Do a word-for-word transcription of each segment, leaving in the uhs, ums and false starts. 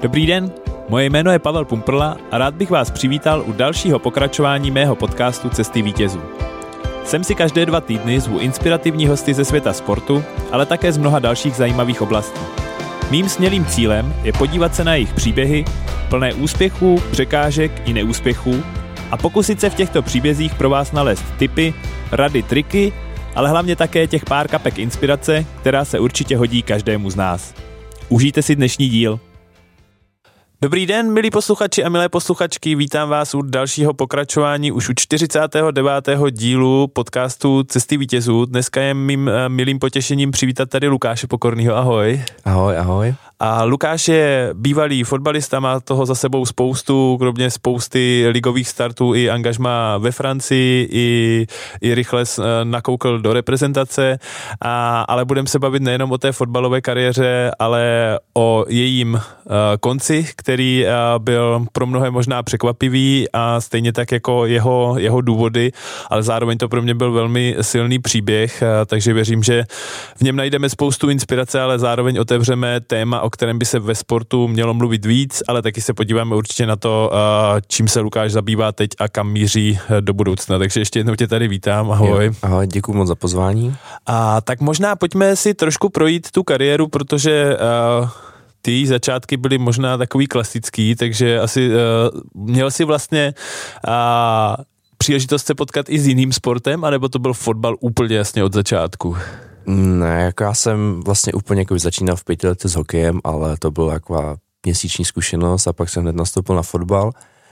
Dobrý den, moje jméno je Pavel Pumprla a rád bych vás přivítal u dalšího pokračování mého podcastu Cesty vítězů. Sem si každé dva týdny zvu inspirativní hosty ze světa sportu, ale také z mnoha dalších zajímavých oblastí. Mým smělým cílem je podívat se na jejich příběhy, plné úspěchů, překážek i neúspěchů a pokusit se v těchto příbězích pro vás nalézt tipy, rady, triky, ale hlavně také těch pár kapek inspirace, která se určitě hodí každému z nás. Užijte si dnešní díl. Dobrý den, milí posluchači a milé posluchačky, vítám vás u dalšího pokračování už u čtyřicátého devátého dílu podcastu Cesty vítězů. Dneska je mým milým potěšením přivítat tady Lukáše Pokornýho, ahoj. Ahoj, ahoj. A Lukáš je bývalý fotbalista, má toho za sebou spoustu, kromě spousty ligových startů i angažmá ve Francii, i, i rychle nakoukl do reprezentace, a, ale budeme se bavit nejenom o té fotbalové kariéře, ale o jejím uh, konci, který uh, byl pro mnohé možná překvapivý a stejně tak jako jeho, jeho důvody, ale zároveň to pro mě byl velmi silný příběh, uh, takže věřím, že v něm najdeme spoustu inspirace, ale zároveň otevřeme téma, o kterém by se ve sportu mělo mluvit víc, ale taky se podíváme určitě na to, čím se Lukáš zabývá teď a kam míří do budoucna. Takže ještě jednou tě tady vítám, ahoj. Jo, ahoj, děkuji moc za pozvání. A tak možná pojďme si trošku projít tu kariéru, protože uh, ty její začátky byly možná takový klasický, takže asi uh, měl jsi vlastně uh, příležitost se potkat i s jiným sportem, anebo to byl fotbal úplně jasně od začátku? Ne, jako já jsem vlastně úplně jako začínal v pěti letech s hokejem, ale to byla taková měsíční zkušenost a pak jsem hned nastoupil na fotbal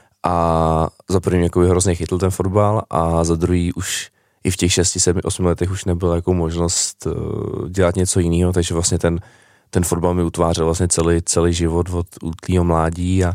a za první jako hrozně chytl ten fotbal a za druhý už i v těch šesti, sedmi, osmi letech už nebyla jako možnost uh, dělat něco jiného, takže vlastně ten, ten fotbal mi utvářel vlastně celý, celý život od útlýho mládí a,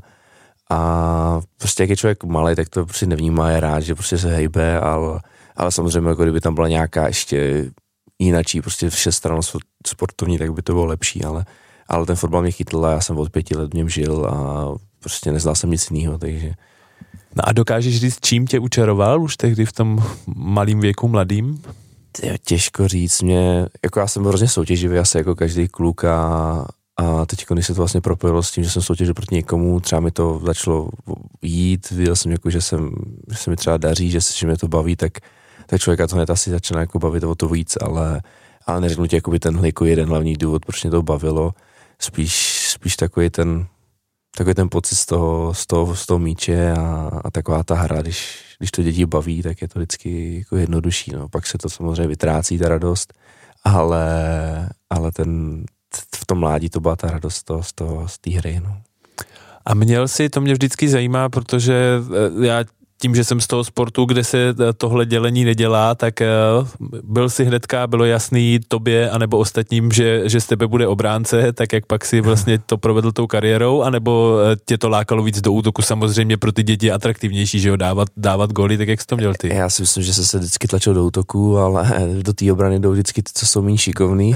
a prostě jak je člověk malý, tak to prostě nevnímá, je rád, že prostě se hejbe, ale, ale samozřejmě jako kdyby tam byla nějaká ještě jinačí, prostě všestrannost sportovní, tak by to bylo lepší, ale, ale ten fotbal mě chytl a já jsem od pěti let v něm žil a prostě neznal jsem nic jiného, takže... No a dokážeš říct, čím tě učaroval už tehdy v tom malým věku, mladým? Těžko říct, mě, jako já jsem hrozně soutěživý, asi jako každý kluk a, a teď když se to vlastně propojilo s tím, že jsem soutěžil proti někomu, třeba mi to začalo jít, viděl jsem jako, že, jsem, že se mi třeba daří, že, že mě to baví, tak tak člověka to hned asi začíná jako bavit o to víc, ale, ale neřeknu ti jakoby tenhle jako jeden hlavní důvod, proč mě to bavilo, spíš, spíš takový ten, takový ten pocit z toho, z toho, z toho míče a, a taková ta hra, když, když to děti baví, tak je to vždycky jako jednodušší, no. Pak se to samozřejmě vytrácí, ta radost, ale, ale ten, v tom mládí to byla ta radost toho, z, toho, z té hry, no. A měl si, to mě vždycky zajímá, protože já tím, že jsem z toho sportu, kde se tohle dělení nedělá, tak byl si hnedka, bylo jasný tobě anebo ostatním, že, že z tebe bude obránce, tak jak pak si vlastně to provedl tou kariérou, anebo tě to lákalo víc do útoku, samozřejmě pro ty děti je atraktivnější, že jo, dávat, dávat góly, tak jak jsi to měl ty? Já si myslím, že se se vždycky tlačil do útoku, ale do té obrany jdou vždycky ty, co jsou méně šikovný,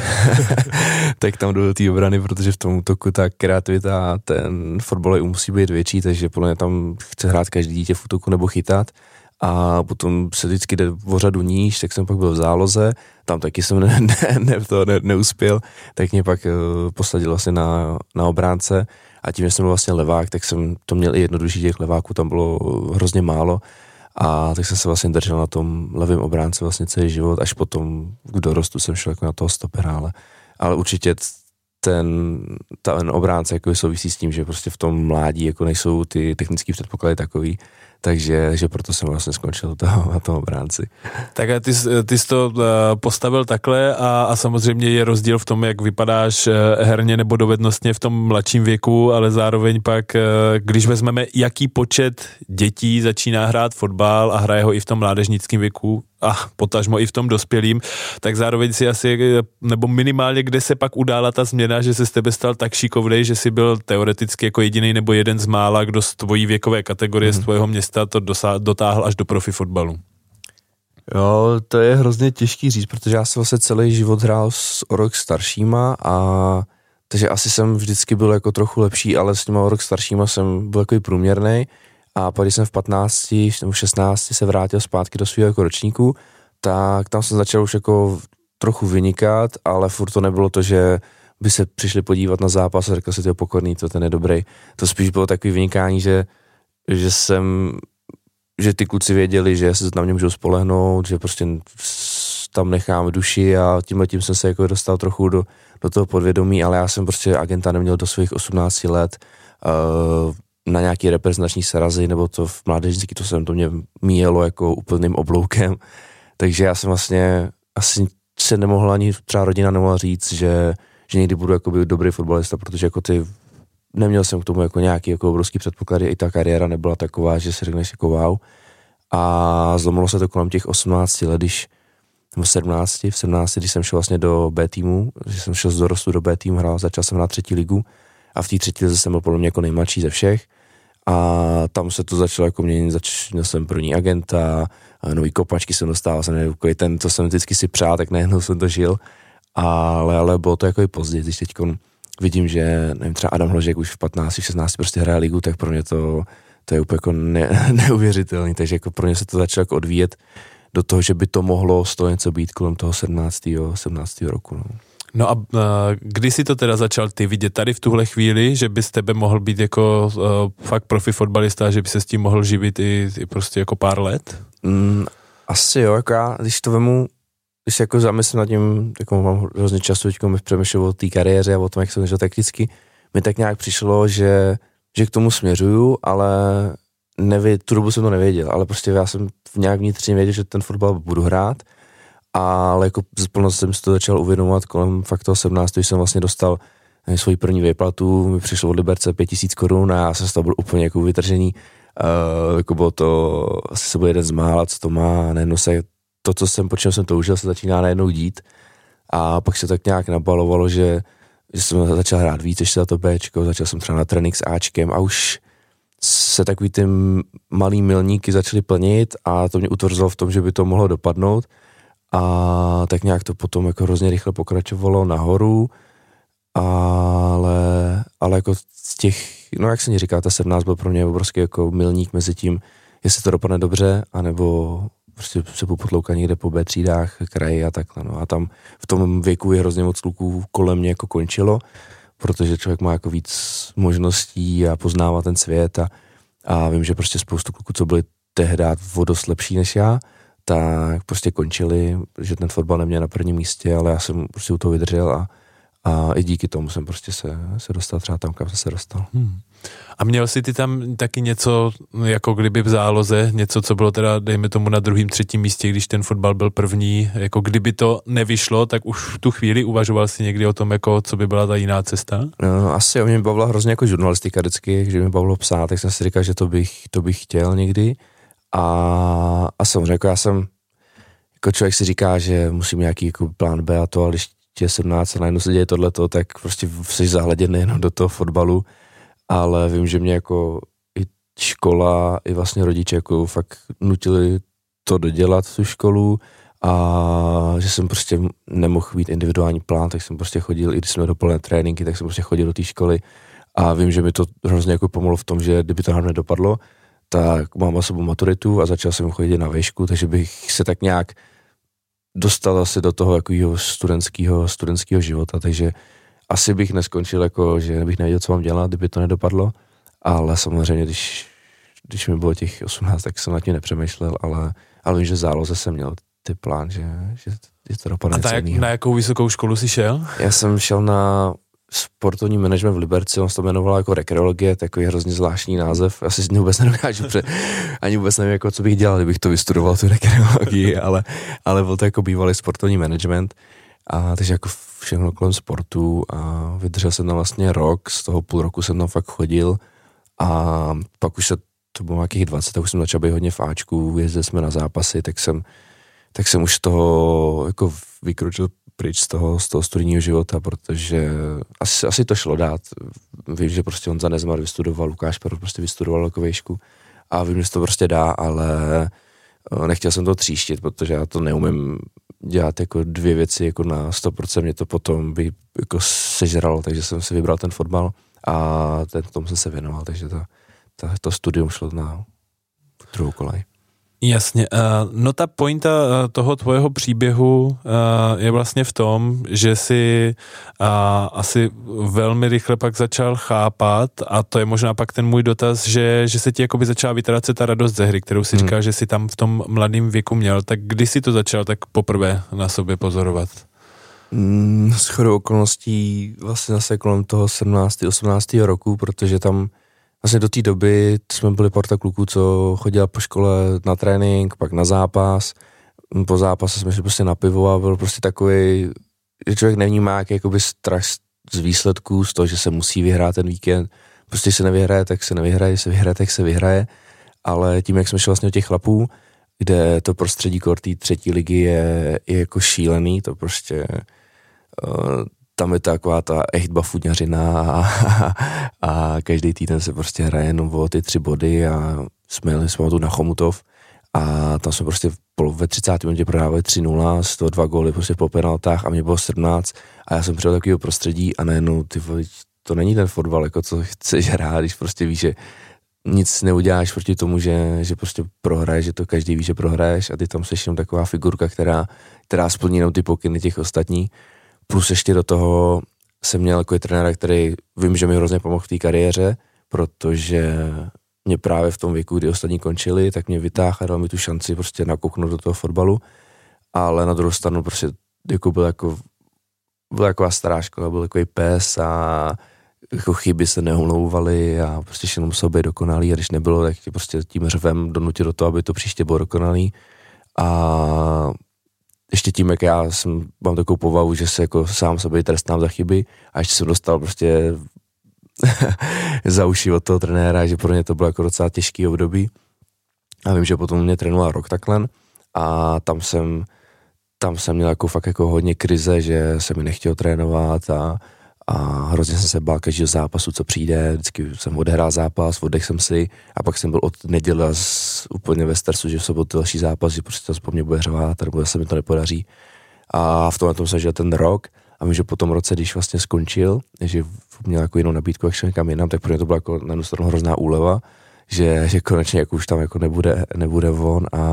tak tam jdou do té obrany, protože v tom útoku ta kreativita, ten fotbalový musí být větší, takže podle mě tam chce hrát každý dítě v útoku nebo chytat a potom se vždycky jde o řadu níž, tak jsem pak byl v záloze, tam taky jsem ne, ne, ne, to ne, neuspěl, tak mě pak uh, posadil vlastně na, na obránce a tím, že jsem byl vlastně levák, tak jsem to měl i jednodušší, těch leváků tam bylo hrozně málo a tak jsem se vlastně držel na tom levém obránce vlastně celý život, až potom k dorostu jsem šel jako na toho stopera, ale, ale určitě ten, ten obránce jako souvisí s tím, že prostě v tom mládí jako nejsou ty technické předpoklady takový, takže že proto jsem vlastně skončil toho, na tom obránci. Tak a ty, ty jsi to postavil takhle a, a samozřejmě je rozdíl v tom, jak vypadáš herně nebo dovednostně v tom mladším věku, ale zároveň pak, když vezmeme, jaký počet dětí začíná hrát fotbal a hraje ho i v tom mládežnickém věku a potažmo i v tom dospělým, tak zároveň si asi, nebo minimálně, kde se pak udála ta změna, že se z tebe stal tak šikovnej, že jsi byl teoreticky jako jediný nebo jeden z mála, kdo z tvojí věkové kategorie, mm. z tvojho města to dosa- dotáhl až do profi fotbalu. Jo, to je hrozně těžký říct, protože já jsem vlastně celý život hrál s o rok staršíma a takže asi jsem vždycky byl jako trochu lepší, ale s těma o rok staršíma jsem byl jako průměrnej. A pak, když jsem v patnácti nebo šestnácti se vrátil zpátky do svého jako ročníku, tak tam jsem začal už jako trochu vynikat, ale furt to nebylo to, že by se přišli podívat na zápas a řekl si, to Pokorný, to ten je dobrý. To spíš bylo takový vynikání, že, že jsem, že ty kluci věděli, že se na mě můžou spolehnout, že prostě tam nechám duši a tímhle tím jsem se jako dostal trochu do, do toho podvědomí, ale já jsem prostě agenta neměl do svých osmnácti let uh, na nějaký reprezentační srazy, nebo to v mládežnický, to jsem to mě míjelo jako úplným obloukem, takže já jsem vlastně asi se nemohla ani třeba rodina nemohla říct, že, že někdy budu jakoby dobrý fotbalista, protože jako ty neměl jsem k tomu jako nějaký jako obrovský předpoklady, i ta kariéra nebyla taková, že si řekneš jako wow. A zlomilo se to kolem těch osmnácti let, když v sedmnácti, v sedmnácti, když jsem šel vlastně do B týmu, že jsem šel z dorostu do B týmu, hrál, začal jsem na třetí ligu a v té třetí lize jsem byl podle mě jako nejmladší ze všech a tam se to začalo jako měnit, začal jsem první agenta, nový kopačky jsem dostával, jsem nevím, ten, co jsem vždycky si přál, tak najednou jsem to žil, ale, ale bylo to jako i později, když teď vidím, že nevím, třeba Adam Hložek už v patnácti, šestnácti prostě hraje ligu, tak pro mě to, to je úplně jako ne, neuvěřitelný, takže jako pro mě se to začalo jako odvíjet do toho, že by to mohlo z toho něco být kolem toho sedmnáctého, sedmnáctého roku. No. No a uh, kdy si to teda začal ty vidět tady v tuhle chvíli, že by z tebe mohl být jako uh, fakt profi fotbalista, že by se s tím mohl živit i, i prostě jako pár let? Mm, asi jo, jako já, když to vemu, když se jako zamyslím nad tím, jako mám hrozně času, teďko mi přemýšlel o té kariéře a o tom, jak jsem žil takticky, mi tak nějak přišlo, že, že k tomu směřuju, ale nevě, tu dobu jsem to nevěděl, ale prostě já jsem nějak vnitřně věděl, že ten fotbal budu hrát, ale jako zplno jsem si to začal uvědomovat kolem fakt toho sedmnáctého, když jsem vlastně dostal svoji první výplatu, mi přišlo od Liberce pět tisíc korun a já jsem z toho byl úplně jako vytržený, uh, jako bylo to, asi se byl jeden z mála, co to má, a najednou se to, co jsem, po čem jsem toužil, se začíná najednou dít a pak se tak nějak nabalovalo, že, že jsem začal hrát víc, ještě za to Bčko, začal jsem třeba na trénink s Ačkem a už se takový ty malý milníky začaly plnit a to mě utvrzelo v tom, že by to mohlo dopadnout a tak nějak to potom jako hrozně rychle pokračovalo nahoru, ale, ale jako z těch, no jak se mi říká, ta sedmnáct byl pro mě obrovský jako milník mezi tím, jestli to dopadne dobře, anebo prostě se popotlouká někde po B třídách, kraji a takhle, no a tam v tom věku je hrozně moc kluků kolem mě jako končilo, protože člověk má jako víc možností a poznává ten svět a, a vím, že prostě spoustu kluků, co byli tehdy o dost lepší než já, tak prostě končili, že ten fotbal neměl na prvním místě, ale já jsem prostě u toho vydržel a, a i díky tomu jsem prostě se, se dostal třeba tam, kam jsem se dostal. Hmm. A měl jsi ty tam taky něco, jako kdyby v záloze, něco, co bylo teda, dejme tomu, na druhém, třetím místě, když ten fotbal byl první, jako kdyby to nevyšlo, tak už v tu chvíli uvažoval si někdy o tom, jako co by byla ta jiná cesta? No, asi o mě bavila hrozně jako žurnalistika vždycky, že mi bavilo psát, tak jsem si říkal, že to bych, to bych chtěl někdy. A, a samozřejmě, jako já jsem, jako člověk si říká, že musím nějaký jako plán B a to, ale když tě je sedmnáct a najednou se děje tohleto, tak prostě jsi zahleděn jenom do toho fotbalu, ale vím, že mě jako i škola, i vlastně rodiče jako fakt nutili to dodělat, tu školu a že jsem prostě nemohl mít individuální plán, tak jsem prostě chodil, i když jsme dopoledne tréninky, tak jsem prostě chodil do té školy a vím, že mi to hrozně jako pomohlo v tom, že kdyby to hlavně nedopadlo, tak mám za sebou maturitu a začal jsem chodit na výšku, takže bych se tak nějak dostal asi do toho takového studentského, studentského života, takže asi bych neskončil jako, že bych nevěděl, co mám dělat, kdyby to nedopadlo, ale samozřejmě, když, když mi bylo těch osmnáct, tak jsem nad tím nepřemýšlel, ale, ale vím, že záloze jsem měl ty plán, že, že, že to dopadne. A ta, jak, na jakou vysokou školu jsi šel? Já jsem šel na sportovní management v Liberci, on se to jmenoval jako rekreologie, takový hrozně zvláštní název, asi si vůbec nedokážu, před, ani vůbec nevím, jako, co bych dělal, kdybych to vystudoval, tu rekreologii, ale, ale byl to jako bývalý sportovní management, a takže jako všechno kolem sportu a vydržel jsem tam vlastně rok, z toho půl roku jsem tam fakt chodil a pak už se, to bylo nějakých dvacet, tak už jsem začal být hodně v Ačku, jezdili jsme na zápasy, tak jsem, tak jsem už toho jako vykročil pryč z toho, z toho studijního života, protože asi, asi to šlo dát. Vím, že prostě Honza Nezmar vystudoval, Lukáš Perl prostě vystudoval jako výšku a vím, že se to prostě dá, ale nechtěl jsem to tříštit, protože já to neumím dělat jako dvě věci jako na sto procent, mě to potom by jako sežralo, takže jsem si vybral ten fotbal a ten, tomu jsem se věnoval, takže to, to, to studium šlo na druhou kolej. Jasně. No ta pointa toho tvojeho příběhu je vlastně v tom, že jsi asi velmi rychle pak začal chápat, a to je možná pak ten můj dotaz, že, že se ti jakoby začala vytrácet ta radost ze hry, kterou si hmm. říkal, že jsi tam v tom mladém věku měl. Tak kdy jsi to začal tak poprvé na sobě pozorovat? Mm, shodou okolností vlastně zase kolem toho sedmnáctého osmnáctého roku, protože tam vlastně do té doby jsme byli parta kluků, co chodila po škole na trénink, pak na zápas. Po zápase jsme šli prostě na pivo a byl prostě takový, že člověk nevnímá jaký jakoby strach z výsledků, z toho, že se musí vyhrát ten víkend. Prostě se nevyhraje, tak se nevyhraje, se vyhraje, tak se vyhraje. Ale tím, jak jsme šli vlastně od těch chlapů, kde to prostředí kor té třetí ligy je, je jako šílený, to prostě uh, tam je taková ta echtba fuňařina a, a, a každý týden se prostě hraje jenom o ty tři body a jsme jeli jsme tu na Chomutov a tam jsme prostě ve třicáté minutě prodávali tři nula, z toho dva góly prostě po penaltách a mě bylo sedmnáct a já jsem přijel takového prostředí a najednou ty, to není ten fotbal, jako co chceš hrát, když prostě víš, že nic neuděláš proti tomu, že, že prostě prohraješ, že to každý ví, že prohraješ a ty tam seš jenom taková figurka, která, která splní jenom ty pokyny těch ostatních. Plus ještě do toho jsem měl jako trenéra, který vím, že mi hrozně pomohl v té kariéře, protože mě právě v tom věku, kdy ostatní končili, tak mě vytáhl a dal mi tu šanci prostě nakouknout do toho fotbalu, ale na druhou stranu prostě jako byl jako byla taková stará škola, byl takový pes a jako chyby se neomlouvaly a prostě všechno muselo být dokonalý a když nebylo, tak tě prostě tím řvem donutil do toho, aby to příště bylo dokonalý a ještě tím, jak já jsem, mám takovou povahu, že se jako sám sebe trestám za chyby a ještě jsem dostal prostě za uši od toho trenéra, že pro mě to bylo jako docela těžký období a vím, že potom mě trénoval rok takhle a tam jsem tam jsem měl jako fakt jako hodně krize, že se mi nechtěl trénovat a, a hrozně jsem se bál každého zápasu, co přijde, vždycky jsem odehrál zápas, oddech jsem si a pak jsem byl od neděle z, úplně ve stresu, že v sobotu další zápas, že prostě to po mně bude řvát, nebo se mi to nepodaří a v tomhle tom jsem žil ten rok a vím, že po tom roce, když vlastně skončil, že měl jako jinou nabídku, jak šel někam jinam, tak pro mě to byla jako na jednu stranu hrozná úleva, že, že konečně jako už tam jako nebude, nebude von a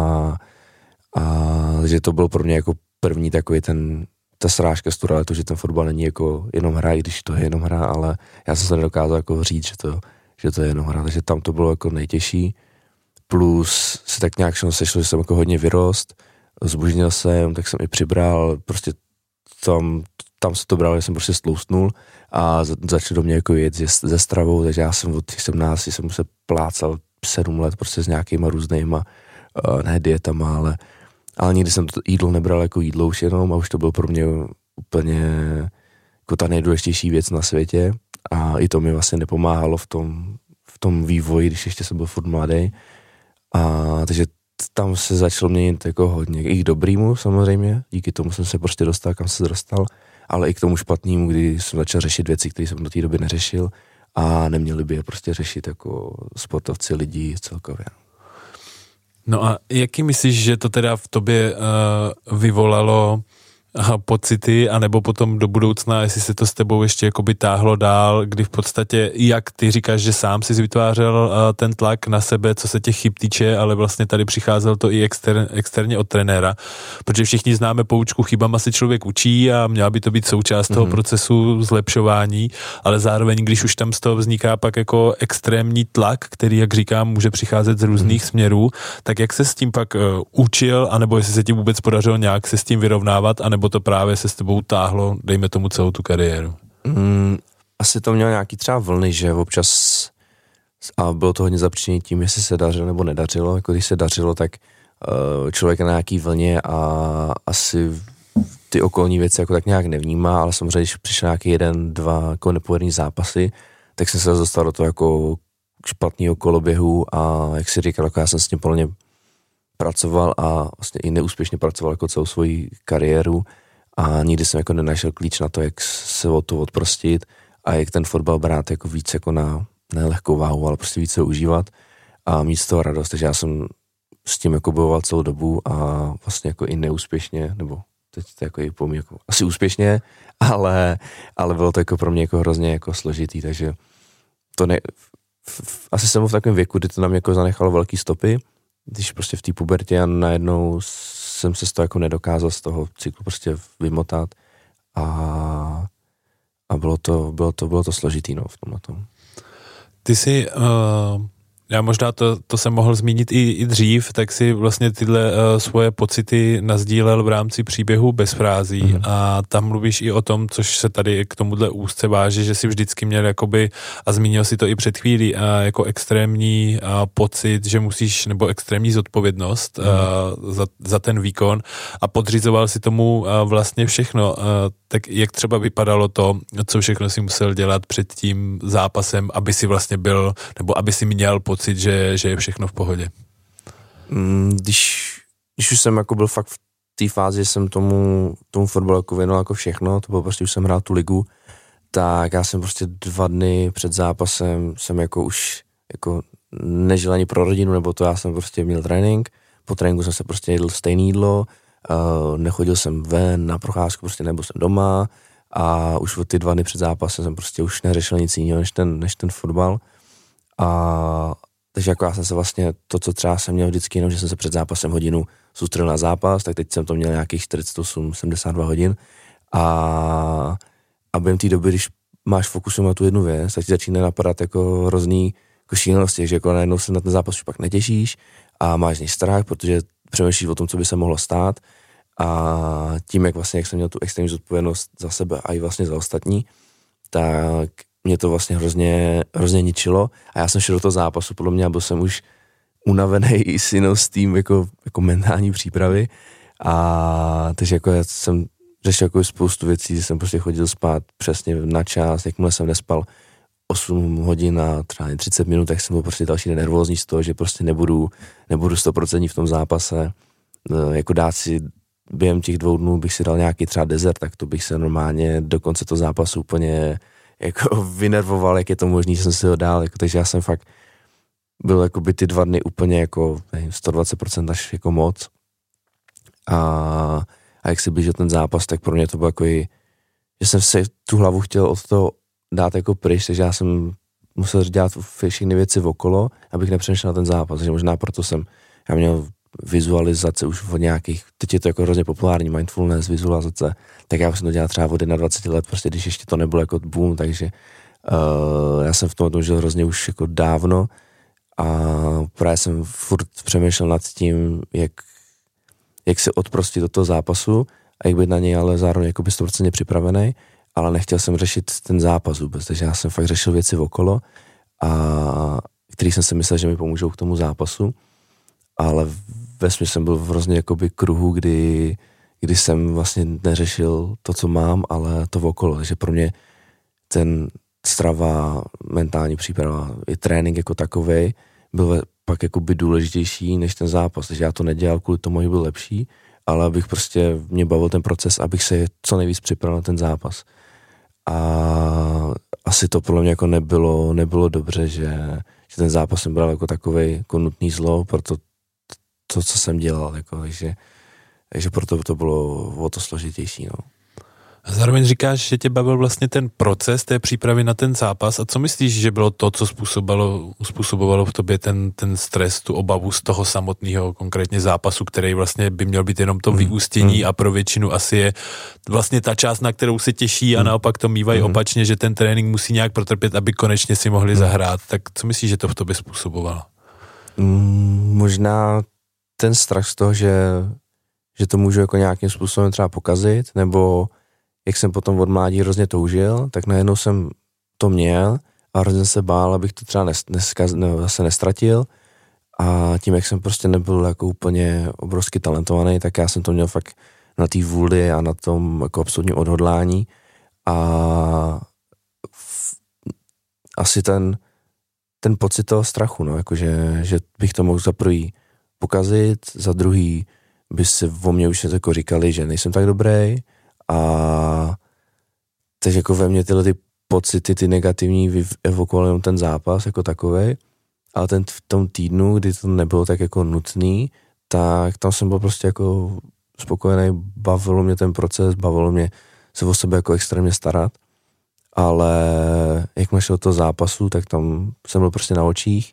a že to byl pro mě jako první takový ten, ta srážka z tu realitu, že ten fotbal není jako jenom hra, i když to je jenom hra, ale já jsem se nedokázal jako říct, že to, že to je jenom hra, takže tam to bylo jako nejtěžší, plus se tak nějak všechno sešlo, že jsem jako hodně vyrost, zbožnil jsem, tak jsem i přibral, prostě tam, tam se to bralo, že jsem prostě stloustnul a začal do mě jako jet ze stravou, takže já jsem od těch sedmnácti jsem se plácal sedm let prostě s nějakýma různýma, ne dietama, ale ale nikdy jsem to jídlo nebral jako jídlo už jenom a už to bylo pro mě úplně jako ta nejdůležitější věc na světě a i to mi vlastně nepomáhalo v tom, v tom vývoji, když ještě jsem byl furt mladý a takže tam se začalo měnit jako hodně, i k dobrýmu samozřejmě, díky tomu jsem se prostě dostal, kam se dostal, ale i k tomu špatnému, kdy jsem začal řešit věci, které jsem do té doby neřešil a neměli by je prostě řešit jako sportovci, lidi celkově. No a jaký myslíš, že to teda v tobě uh, vyvolalo uh, pocity, anebo potom do budoucna, jestli se to s tebou ještě jakoby táhlo dál, kdy v podstatě, jak ty říkáš, že sám jsi vytvářel uh, ten tlak na sebe, co se těch chyb týče, ale vlastně tady přicházel to i exter, externě od trenéra, protože všichni známe poučku, chybama se člověk učí a měla by to být součást mm-hmm. toho procesu zlepšování, ale zároveň, když už tam z toho vzniká pak jako extrémní tlak, který, jak říkám, může přicházet z různých mm-hmm. směrů, tak jak se s tím pak uh, učil, anebo jestli se ti vůbec podařilo nějak se s tím vyrovnávat, anebo to právě se s tebou táhlo, dejme tomu celou tu kariéru? Mm, asi to mělo nějaký třeba vlny, že občas a bylo to hodně zapříčené tím, jestli se dařilo nebo nedařilo. Jako když se dařilo, tak uh, člověk na nějaký vlně a asi ty okolní věci jako tak nějak nevnímá, ale samozřejmě, když přišel nějaký jeden, dva jako nepovedený zápasy, tak jsem se dostal do toho jako špatného koloběhu a jak si říkal, jako já jsem s tím plně pracoval a vlastně i neúspěšně pracoval jako celou svoji kariéru a nikdy jsem jako nenašel klíč na to, jak se od toho odprostit a jak ten fotbal brát jako víc jako na nelehkou váhu, ale prostě více užívat a mít z toho radost, takže já jsem s tím jako bojoval celou dobu a vlastně jako i neúspěšně, nebo teď to jako i pomí, jako asi úspěšně, ale, ale bylo to jako pro mě jako hrozně jako složitý, takže to ne, f, f, asi jsem v takovém věku, kdy to na mě jako zanechalo velký stopy, když prostě v té pubertě a najednou jsem se z toho jako nedokázal z toho cyklu prostě vymotat a, a bylo to, bylo to, bylo to složitý, no, v tomhle tom. Ty jsi, uh, já možná to, to jsem mohl zmínit i, i dřív, tak si vlastně tyhle uh, svoje pocity nazdílel v rámci příběhu Bez frází mm. a tam mluvíš i o tom, což se tady k tomuhle úzce váže, že si vždycky měl jakoby, a zmínil si to i před chvílí, uh, jako extrémní uh, pocit, že musíš, nebo extrémní zodpovědnost mm. uh, za, za ten výkon a podřizoval si tomu uh, vlastně všechno. Uh, tak jak třeba vypadalo to, co všechno si musel dělat před tím zápasem, aby si vlastně byl, nebo aby si měl pocit, že, že je všechno v pohodě? Když, když už jsem jako byl fakt v té fázi, že jsem tomu, tomu fotbalu jako věnoval jako všechno, to bylo prostě, už jsem hrál tu ligu, tak já jsem prostě dva dny před zápasem jsem jako už jako nežil ani pro rodinu, nebo to já jsem prostě měl trénink, po tréninku jsem se prostě jedl stejné jídlo, Uh, nechodil jsem ven na procházku, prostě nebyl jsem doma a už od ty dva dny před zápasem jsem prostě už neřešil nic jiného než ten, než ten fotbal. A takže jako já jsem se vlastně, to, co třeba jsem měl vždycky jenom, že jsem se před zápasem hodinu soustředil na zápas, tak teď jsem to měl nějakých čtyřicet osm sedmdesát dva hodin a, a během té doby, když máš fokus na tu jednu věc, tak ti začíná napadat jako hrozný jako šílenosti, že jako najednou se na ten zápas už pak netěšíš a máš z něj strach, protože přemýšlíš o tom, co by se mohlo stát a tím, jak vlastně, jak jsem měl tu extrémní zodpovědnost za sebe a i vlastně za ostatní, tak mě to vlastně hrozně, hrozně ničilo a já jsem šel do toho zápasu, podle mě byl jsem už unavený i synou s tím jako, jako mentální přípravy a takže jako já jsem řešil jako spoustu věcí, že jsem prostě chodil spát přesně na čas, jakmile jsem nespal osm hodin a třeba třicet minut, tak jsem byl prostě další den nervózní z toho, že prostě nebudu, nebudu sto procent v tom zápase. Jako dát si během těch dvou dnů bych si dal nějaký třeba desert, tak to bych se normálně do konce toho zápasu úplně jako vynervoval, jak je to možný, že jsem si ho dal, jako, takže já jsem fakt byl jako by ty dva dny úplně jako nevím, sto dvacet procent až jako moc. A, a jak se blížil ten zápas, tak pro mě to bylo jako i, že jsem si tu hlavu chtěl od toho dát jako pryč, takže já jsem musel dělat všechny věci okolo, abych nepřemýšlel na ten zápas, takže možná proto jsem, já měl vizualizace už od nějakých, teď je to jako hrozně populární, mindfulness, vizualizace, tak já jsem to dělal třeba od dvacet jedna let, prostě když ještě to nebylo jako boom, takže uh, já jsem v tom žil hrozně už jako dávno a právě jsem furt přemýšlel nad tím, jak, jak se odprostit do toho zápasu a jak být na něj ale zároveň jako by sto procent připravený, ale nechtěl jsem řešit ten zápas vůbec, takže já jsem fakt řešil věci okolo, a který jsem si myslel, že mi pomůžou k tomu zápasu, ale vesmě jsem byl v hrozně jakoby kruhu, kdy, kdy jsem vlastně neřešil to, co mám, ale to okolo, takže pro mě ten strava, mentální příprava i trénink jako takovej byl pak jakoby důležitější než ten zápas, takže já to nedělal kvůli tomu, aby byl lepší, ale abych prostě, mě bavil ten proces, abych se co nejvíc připravil na ten zápas. A asi to podle mě jako nebylo, nebylo dobře, že, že ten zápas jsem bral jako takovej jako nutný zlo, proto to, co jsem dělal, jako, takže, takže proto to bylo o to složitější. No. A zároveň říkáš, že tě bavil vlastně ten proces té přípravy na ten zápas a co myslíš, že bylo to, co způsobovalo, způsobovalo v tobě ten, ten stres, tu obavu z toho samotného konkrétně zápasu, který vlastně by měl být jenom to mm. vyústění mm. a pro většinu asi je vlastně ta část, na kterou se těší a mm. naopak to mývají mm. opačně, že ten trénink musí nějak protrpět, aby konečně si mohli mm. zahrát. Tak co myslíš, že to v tobě způsobovalo? Mm, možná ten strach z toho, že, že to můžu jako nějakým způsobem třeba pokazit, nebo jak jsem potom od mládí hrozně toužil, tak najednou jsem to měl a hrozně se bál, abych to třeba nes, neskaz, ne, zase nestratil a tím, jak jsem prostě nebyl jako úplně obrovsky talentovaný, tak já jsem to měl fakt na té vůli a na tom jako absolutním odhodlání a v, asi ten, ten pocit toho strachu, no, jakože, že bych to mohl za prvý pokazit, za druhý by se o mě už jako říkali, že nejsem tak dobrý. A takže jako ve mně tyhle ty pocity, ty negativní evokovaly ten zápas jako takovej, ale ten v tom týdnu, kdy to nebylo tak jako nutný, tak tam jsem byl prostě jako spokojený, bavilo mě ten proces, bavilo mě se o sebe jako extrémně starat, ale jak šel do toho zápasu, tak tam jsem byl prostě na očích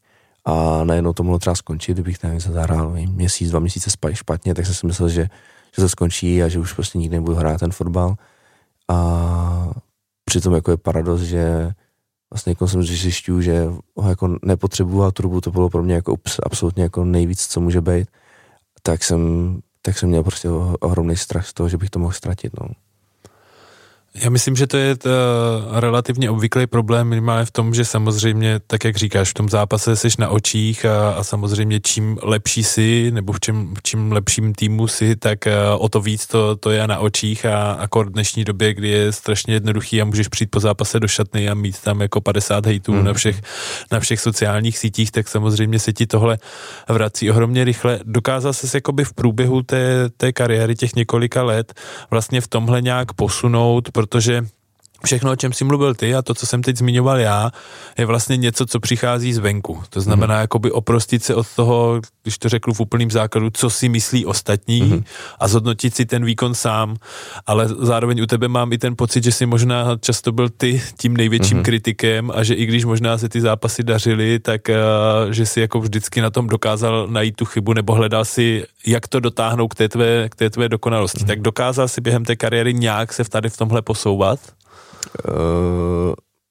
a najednou to mohlo třeba skončit, kdybych nevím, zahrál měsíc, dva měsíce špatně, tak jsem si myslel, že, že to skončí a že už prostě nikdy nebudu hrát ten fotbal. A přitom jako je paradox, že vlastně jako jsem zjišťuju, že ho jako nepotřebuju a turbu, to bylo pro mě jako absolutně jako nejvíc, co může být, tak jsem, tak jsem měl prostě ohromný strach z toho, že bych to mohl ztratit, no. Já myslím, že to je to relativně obvyklý problém minimálně v tom, že samozřejmě, tak jak říkáš, v tom zápase jsi na očích a, a samozřejmě čím lepší jsi, nebo v čím, čím lepším týmu jsi, tak o to víc to, to je na očích a akord v dnešní době, kdy je strašně jednoduchý a můžeš přijít po zápase do šatny a mít tam jako padesát hejtů mm. na všech, na všech sociálních sítích, tak samozřejmě se ti tohle vrací ohromně rychle. Dokázal ses jakoby v průběhu té, té kariéry těch několika let vlastně v tomhle nějak posunout, protože všechno, o čem jsi mluvil ty a to, co jsem teď zmiňoval já, je vlastně něco, co přichází zvenku. To znamená, mm. jakoby oprostit se od toho, když to řeknu v úplným základu, co si myslí ostatní mm. a zhodnotit si ten výkon sám, ale zároveň u tebe mám i ten pocit, že jsi možná často byl ty tím největším mm. kritikem a že i když možná se ty zápasy dařily, tak uh, že si jako vždycky na tom dokázal najít tu chybu nebo hledal si, jak to dotáhnout k té tvé, k té tvé dokonalosti. Mm. Tak dokázal si během té kariéry nějak se tady v tomhle posouvat? Uh,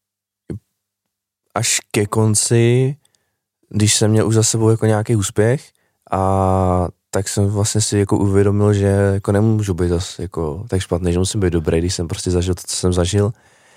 až ke konci, když jsem měl už za sebou jako nějaký úspěch, a tak jsem vlastně si jako uvědomil, že jako nemůžu být zase jako tak špatný, že musím být dobrý, když jsem prostě zažil to, co jsem zažil.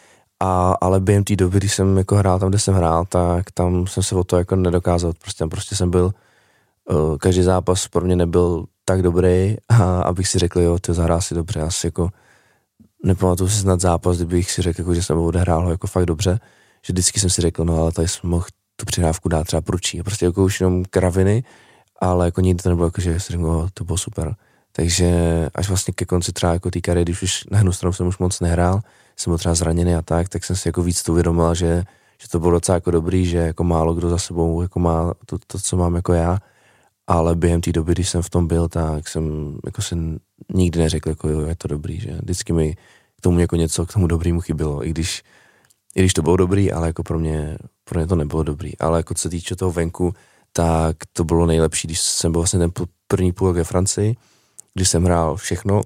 A, ale během té doby, když jsem jako hrál tam, kde jsem hrál, tak tam jsem se o to jako nedokázal. Prostě tam prostě jsem byl, uh, každý zápas pro mě nebyl tak dobrý, a abych si řekl, jo, ty zahrál si dobře, asi jako nepamatuju si snad zápas, kdybych si řekl, jako, že jsem odehrál ho jako fakt dobře, že vždycky jsem si řekl, no ale tady jsem mohl tu přihrávku dát třeba průčí. Prostě jako už jenom kraviny, ale jako nikdy to nebylo jako, že si řekl, oh, to bylo super. Takže až vlastně ke konci třeba jako té kariéry, když už na jednu stranu jsem už moc nehrál, jsem byl třeba zraněný a tak, tak jsem si jako víc to uvědomil, že, že to bylo docela jako dobrý, že jako málo kdo za sebou jako má to, to co mám jako já, ale během té doby, když jsem v tom byl, tak jsem jako si nikdy neřekl, jako jo, je to dobrý, že vždycky mi k tomu jako něco, k tomu dobrýmu chybělo, i když, i když to bylo dobrý, ale jako pro mě, pro mě to nebylo dobrý, ale jako co se týče toho venku, tak to bylo nejlepší, když jsem byl vlastně ten první půl rok ve Francii, když jsem hrál všechno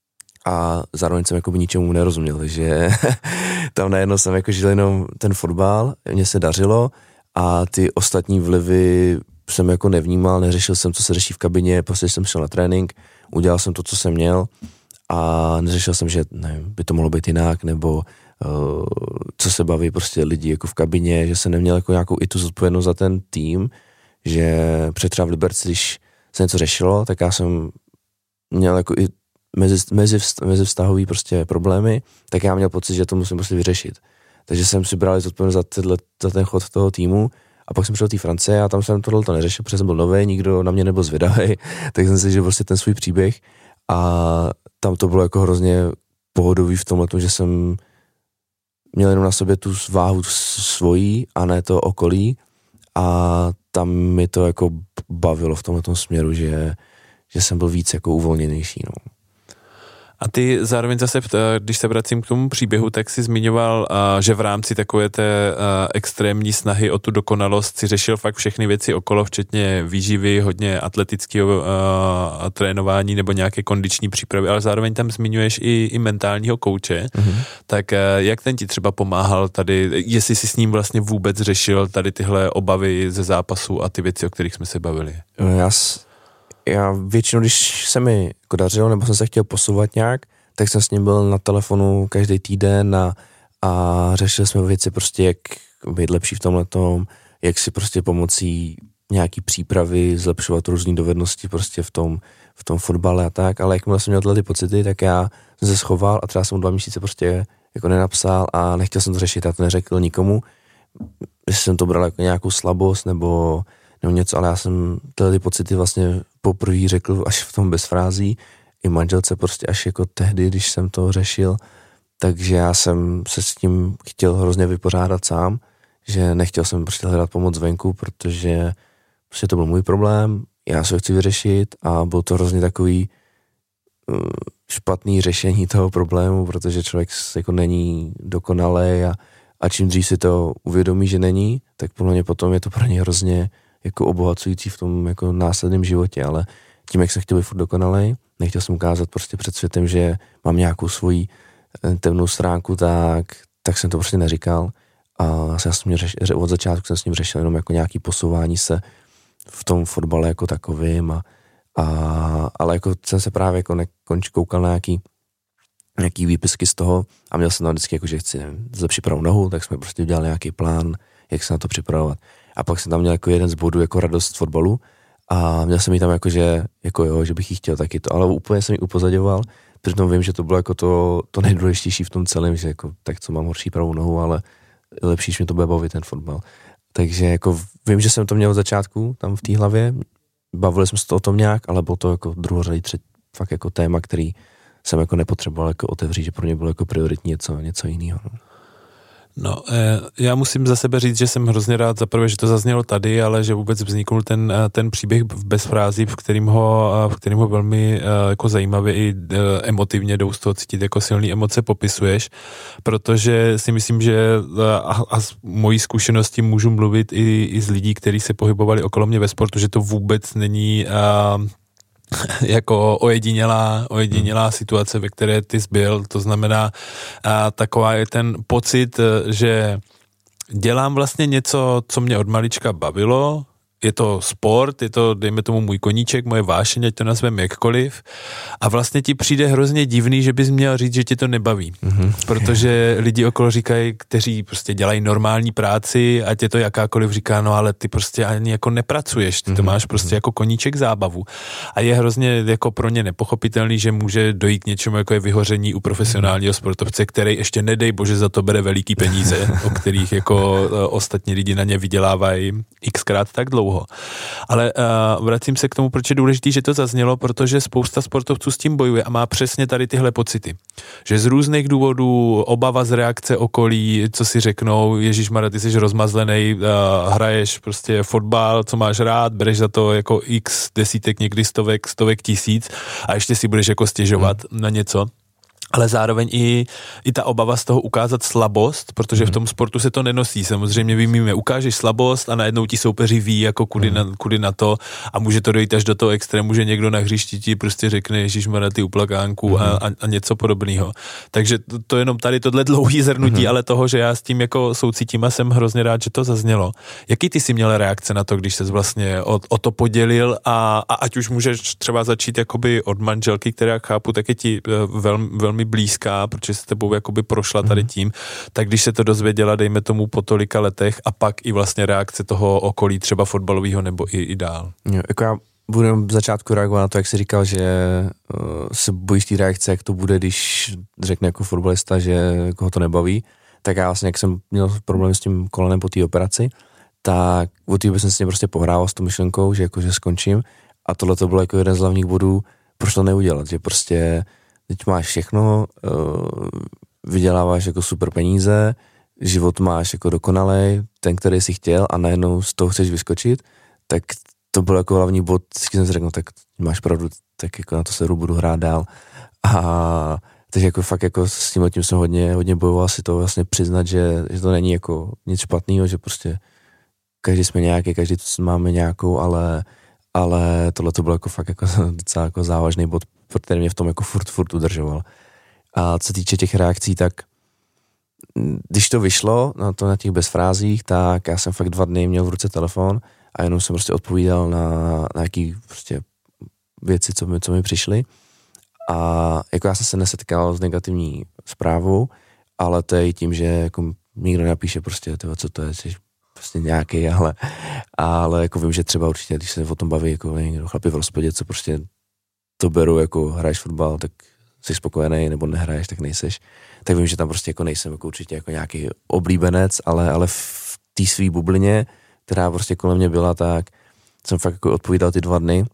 a zároveň jsem jako by ničemu nerozuměl, takže tam najednou jsem jako žil jenom ten fotbal, mně se dařilo a ty ostatní vlivy jsem jako nevnímal, neřešil jsem, co se řeší v kabině, prostě jsem šel na trénink, udělal jsem to, co jsem měl a neřešil jsem, že nevím, by to mohlo být jinak, nebo uh, co se baví prostě lidi jako v kabině, že jsem neměl jako nějakou i tu zodpovědnost za ten tým, že před třeba v Liberci, když se něco řešilo, tak já jsem měl jako i mezi, mezi, mezi vztahový prostě problémy, tak já měl pocit, že to musím prostě vyřešit. Takže jsem si bral zodpovědnost za, tyhle, za ten chod toho týmu a pak jsem přišel do té Francie a tam jsem tohle to neřešil, protože jsem byl nový, nikdo na mě nebyl zvědavý, tak jsem si žil prostě ten svůj příběh a tam to bylo jako hrozně pohodový v tomhle, že jsem měl jenom na sobě tu váhu svojí a ne to okolí a tam mi to jako bavilo v tomhle směru, že, že jsem byl víc jako uvolněnější, no. A ty zároveň zase, když se vracím k tomu příběhu, tak si zmiňoval, že v rámci takové té extrémní snahy o tu dokonalost si řešil fakt všechny věci okolo, včetně výživy, hodně atletického trénování nebo nějaké kondiční přípravy, ale zároveň tam zmiňuješ i, i mentálního kouče. Mm-hmm. Tak jak ten ti třeba pomáhal tady, jestli jsi s ním vlastně vůbec řešil tady tyhle obavy ze zápasu a ty věci, o kterých jsme se bavili? Já s... Já většinou, když se mi jako dařilo, nebo jsem se chtěl posouvat nějak, tak jsem s ním byl na telefonu každý týden a, a řešili jsme věci prostě, jak být lepší v tomhletom, jak si prostě pomocí nějaký přípravy zlepšovat různý dovednosti prostě v tom, v tom fotbale a tak, ale jakmile jsem měl tyhle ty pocity, tak já jsem se schoval a třeba jsem dva měsíce prostě jako nenapsal a nechtěl jsem to řešit, já to neřekl nikomu, jestli jsem to bral jako nějakou slabost nebo nebo něco, ale já jsem tyhle ty pocity vlastně poprvé řekl až v tom bez frází, i manželce prostě až jako tehdy, když jsem to řešil, takže já jsem se s tím chtěl hrozně vypořádat sám, že nechtěl jsem prostě hledat pomoc zvenku, protože prostě to byl můj problém, já se ho chci vyřešit a byl to hrozně takový špatný řešení toho problému, protože člověk jako není dokonalý a, a čím dřív si to uvědomí, že není, tak podle mě potom je to pro ně hrozně jako obohacující v tom jako následném životě, ale tím, jak jsem chtěl být furt dokonalej, nechtěl jsem ukázat prostě před světem, že mám nějakou svoji temnou stránku, tak, tak jsem to prostě neříkal. A já jsem s ním řeš, od začátku jsem s ním řešil jenom jako nějaký posouvání se v tom fotbale jako takovým, a, a, ale jako jsem se právě jako nekonč, koukal na nějaký, nějaký výpisky z toho a měl jsem tam vždycky jako, že chci nevím, zlepšit pravou nohu, tak jsme prostě udělali nějaký plán, jak se na to připravovat. A pak jsem tam měl jako jeden z bodů jako radost fotbalu a měl jsem jí tam jako, že, jako jo, že bych jí chtěl taky to, ale úplně jsem ji upozaďoval, přitom vím, že to bylo jako to, to nejdůležitější v tom celém, že jako tak co mám horší pravou nohu, ale lepší, že mi to bude bavit ten fotbal. Takže jako vím, že jsem to měl od začátku tam v té hlavě, bavili jsme se to o tom nějak, ale bylo to jako druhořadý třetí, fakt jako téma, který jsem jako nepotřeboval jako otevřít, že pro mě bylo jako prioritní něco, něco jiného. No. No, já musím za sebe říct, že jsem hrozně rád za prvé, že to zaznělo tady, ale že vůbec vzniknul ten, ten příběh bez frází, v kterým ho, v kterým ho velmi jako zajímavě i emotivně jdou z toho cítit jako silný emoce popisuješ, protože si myslím, že a, a z mojí zkušenosti můžu mluvit i, i z lidí, kteří se pohybovali okolo mě ve sportu, že to vůbec není a, jako ojedinělá, ojedinělá situace, ve které ty jsi byl, to znamená a taková je ten pocit, že dělám vlastně něco, co mě od malička bavilo, je to sport, je to, dejme tomu, můj koníček, moje vášeň, ať to nazveme jakkoliv, a vlastně ti přijde hrozně divný, že bys měl říct, že tě to nebaví, mm-hmm. protože lidi okolo říkají, kteří prostě dělají normální práci, ať je to jakákoliv, říká, no ale ty prostě ani jako nepracuješ, ty to mm-hmm. máš prostě jako koníček zábavu a je hrozně jako pro ně nepochopitelný, že může dojít k něčemu, jako je vyhoření u profesionálního sportovce, který ještě nedej bože za to bere veliký peníze, o kterých jako ostatní lidi na ně vydělávají xkrát tak dlouho. Ale uh, vracím se k tomu, proč je důležitý, že to zaznělo, protože spousta sportovců s tím bojuje a má přesně tady tyhle pocity. Že z různých důvodů, obava z reakce okolí, co si řeknou, ježišmarja, ty jsi rozmazlenej, uh, hraješ prostě fotbal, co máš rád, bereš za to jako x desítek, někdy stovek, stovek tisíc a ještě si budeš jako stěžovat hmm. na něco. Ale zároveň i, i ta obava z toho ukázat slabost, protože v tom sportu se to nenosí. Samozřejmě vymíme, ukážeš slabost a najednou ti soupeři ví, jako kudy, mm. na, kudy na to a může to dojít až do toho extrému, že někdo na hřišti ti prostě řekne ježišmarja, ty uplakánku mm. a, a, a něco podobného. Takže to, to jenom tady tohle dlouhý zhrnutí, mm. ale toho, že já s tím jako soucítím a jsem hrozně rád, že to zaznělo. Jaký ty jsi měl reakce na to, když ses vlastně o, o to podělil a, a ať už můžeš třeba začít jakoby od manželky, která chápu, tak je ti velmi, velmi blízká, protože se tebou jakoby prošla tady tím, tak když se to dozvěděla, dejme tomu po tolika letech a pak i vlastně reakce toho okolí třeba fotbalového nebo i, i dál. Jo, jako já budu v začátku reagovat na to, jak jsi říkal, že uh, se bojíš té reakce, jak to bude, když řekne jako fotbalista, že koho to nebaví, tak já vlastně, jak jsem měl problém s tím kolenem po té operaci, tak od té doby jsem si prostě pohrával s tou myšlenkou, že jako, že skončím a tohle to bylo jako jeden z hlavních bodů, proč to neudělat, že prostě teď máš všechno, uh, vyděláváš jako super peníze, život máš jako dokonalej, ten, který jsi chtěl a najednou z toho chceš vyskočit, tak to byl jako hlavní bod, vždycky jsem si řekl, no, tak máš pravdu, tak jako na to se budu hrát dál. A takže jako fakt jako s tím tím jsem hodně, hodně bojoval si to vlastně přiznat, že, že to není jako nic špatného, že prostě každý jsme nějaký, každý máme nějakou, ale, ale tohle to bylo jako fakt jako docela jako závažný bod, který mě v tom jako furt, furt udržoval. A co se týče těch reakcí, tak když to vyšlo na to na těch bezfrázích, tak já jsem fakt dva dny měl v ruce telefon a jenom jsem prostě odpovídal na, na nějaký prostě věci, co mi, co mi přišly. A jako já jsem se nesetkal s negativní zprávou, ale to je i tím, že jako nikdo napíše prostě, tyvo, co to je, jsi prostě nějaký, ale, ale jako vím, že třeba určitě, když se o tom baví jako někdo chlapi v hospodě, co prostě to beru, jako hraješ fotbal, tak jsi spokojený, nebo nehraješ, tak nejseš. Tak vím, že tam prostě jako nejsem jako určitě jako nějaký oblíbenec, ale, ale v té svý bublině, která prostě kolem mě byla, tak jsem fakt jako odpovídal ty dva dny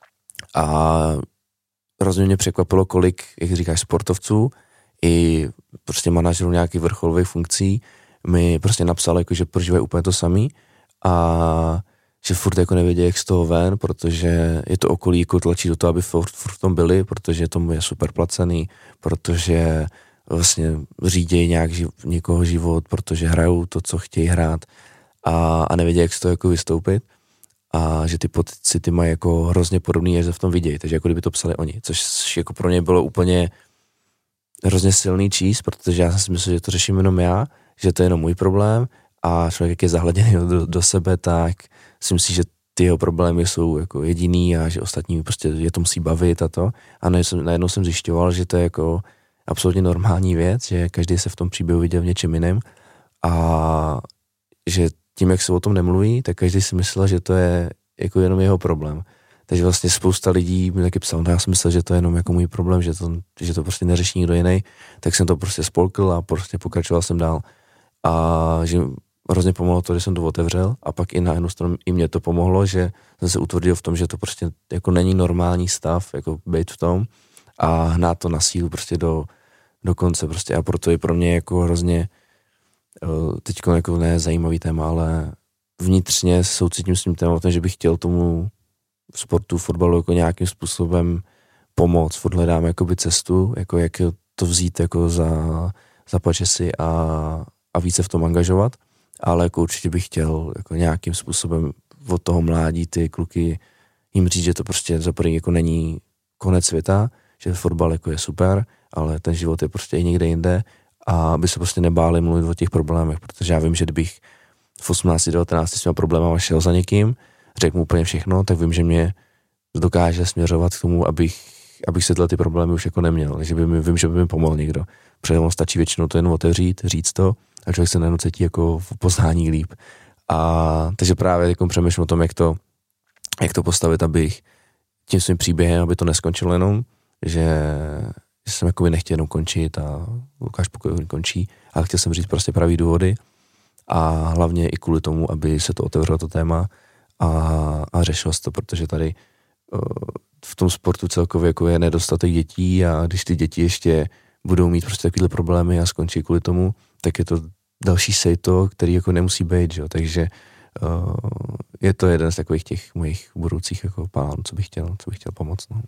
a hrozně mě překvapilo, kolik, jak říkáš, sportovců i prostě manažerů nějakých vrcholových funkcí mi prostě napsal, jako, že prožívají úplně to samý a že furt jako nevědí, jak z toho ven, protože je to okolí jako tlačí do toho, aby furt, furt v tom byli, protože tomu je super placený, protože vlastně řídějí nějak živ, někoho život, protože hrajou to, co chtějí hrát a, a nevědí, jak z toho jako vystoupit. a že ty pocity mají jako hrozně podobný, že se v tom vidějí, takže jako kdyby to psali oni, což jako pro ně bylo úplně hrozně silný číst, protože já jsem si myslel, že to řeším jenom já, že to je jenom můj problém a člověk, jak je zahleděný do, do sebe, tak si myslí, že ty jeho problémy jsou jako jediný a že ostatní prostě je to musí bavit a to. A najednou jsem zjišťoval, že to je jako absolutně normální věc, že každý se v tom příběhu viděl v něčem jiném a že tím, jak se o tom nemluví, tak každý si myslel, že to je jako jenom jeho problém. Takže vlastně spousta lidí mi taky psal, no já jsem myslel, že to je jenom jako můj problém, že to, že to prostě neřeší nikdo jiný, tak jsem to prostě spolkl a prostě pokračoval jsem dál. A že hrozně pomohlo to, že jsem to otevřel a pak i na jednu stranu i mě to pomohlo, že jsem se utvrdil v tom, že to prostě jako není normální stav, jako být v tom a hnát to na sílu prostě do, do konce prostě a proto je pro mě jako hrozně teďko jako ne zajímavý téma, ale vnitřně soucítím s tím tématem, že bych chtěl tomu sportu, fotbalu jako nějakým způsobem pomoct. Furt hledám jakoby cestu, jako jak to vzít jako za, za pačesy a, a více v tom angažovat, ale jako určitě bych chtěl jako nějakým způsobem od toho mládí ty kluky jim říct, že to prostě za první jako není konec světa, že fotbal jako je super, ale ten život je prostě i někde jinde a aby se prostě nebáli mluvit o těch problémech, protože já vím, že kdybych v osmnácti devatenácti s těma problémama šel za někým, řekl mu úplně všechno, tak vím, že mě dokáže směřovat k tomu, abych, abych se tyhle ty problémy už jako neměl, takže by mi, vím, že by mi pomohl někdo. Protože on stačí většinou to jen otevřít, říct to a člověk se najednou cítí jako v poznání líp. A takže právě jako přemýšlím o tom, jak to, jak to postavit, abych tím svým příběhem, aby to neskončilo jenom, že, že jsem jako by nechtěl jenom končit a Lukáš Pokojový končí, ale chtěl jsem říct prostě pravý důvody a hlavně i kvůli tomu, aby se to otevřelo to téma a, a řešilo se to, protože tady uh, v tom sportu celkově jako je nedostatek dětí a když ty děti ještě budou mít prostě takovýhle problémy a skončí kvůli tomu, tak je to další sejto, který jako nemusí být, že jo, takže uh, je to jeden z takových těch mojich budoucích jako plánů, co bych chtěl, co bych chtěl pomoct, no.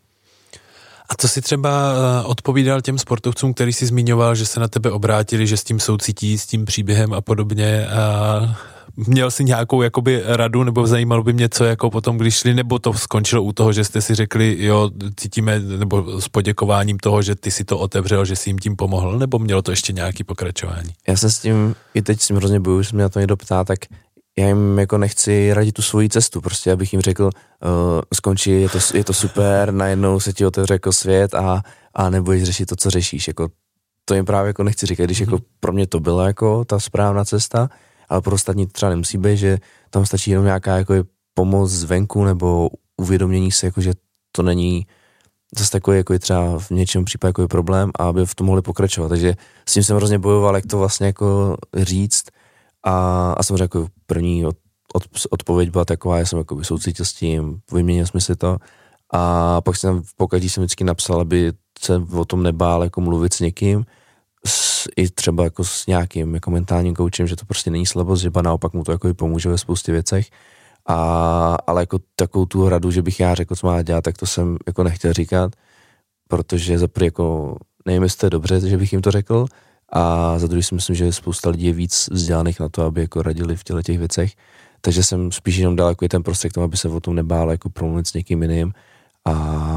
A co si třeba odpovídal těm sportovcům, který si zmiňoval, že se na tebe obrátili, že s tím soucítí, s tím příběhem a podobně a měl jsi nějakou jakoby radu, nebo zajímalo by mě, co jako potom, když šli, nebo to skončilo u toho, že jste si řekli, jo, cítíme, nebo s poděkováním toho, že ty si to otevřel, že jsi jim tím pomohl, nebo mělo to ještě nějaký pokračování? Já se s tím, i teď s tím hrozně bojuju, že mě na to někdo ptá, tak já jim jako nechci radit tu svoji cestu, prostě abych jim řekl, uh, skončí, je to, je to super, najednou se ti otevře jako svět a, a nebudeš řešit to, co řešíš, jako to jim právě jako nechci říkat, když jako pro mě to byla jako ta správná cesta, ale pro ostatní třeba nemusí být, že tam stačí jenom nějaká jako pomoc zvenku nebo uvědomění se, jako že to není zase takový jako je třeba v něčem případě jako je problém a aby v tom mohli pokračovat, takže s tím jsem hrozně bojoval, jak to vlastně jako říct a, a samozřejmě jako první od, od, odpověď byla taková, já jsem jako soucítil s tím, vyměnil jsme si to a pak jsem pokaždý jsem vždycky napsal, aby se o tom nebál jako mluvit s někým, s, i třeba jako s nějakým jako mentálním koučem, že to prostě není slabost, že ba naopak mu to jako pomůže ve spoustě věcech, a, ale jako takovou tu radu, že bych já řekl, co má dělat, tak to jsem jako nechtěl říkat, protože za první jako nevím, jestli to je dobře, že bych jim to řekl, a za druhý si myslím, že spousta lidí je víc vzdělaných na to, aby jako radili v těle těch věcech, takže jsem spíš jenom dal jako ten prostředek tomu, aby se o tom nebál jako promluvit s někým jiným a,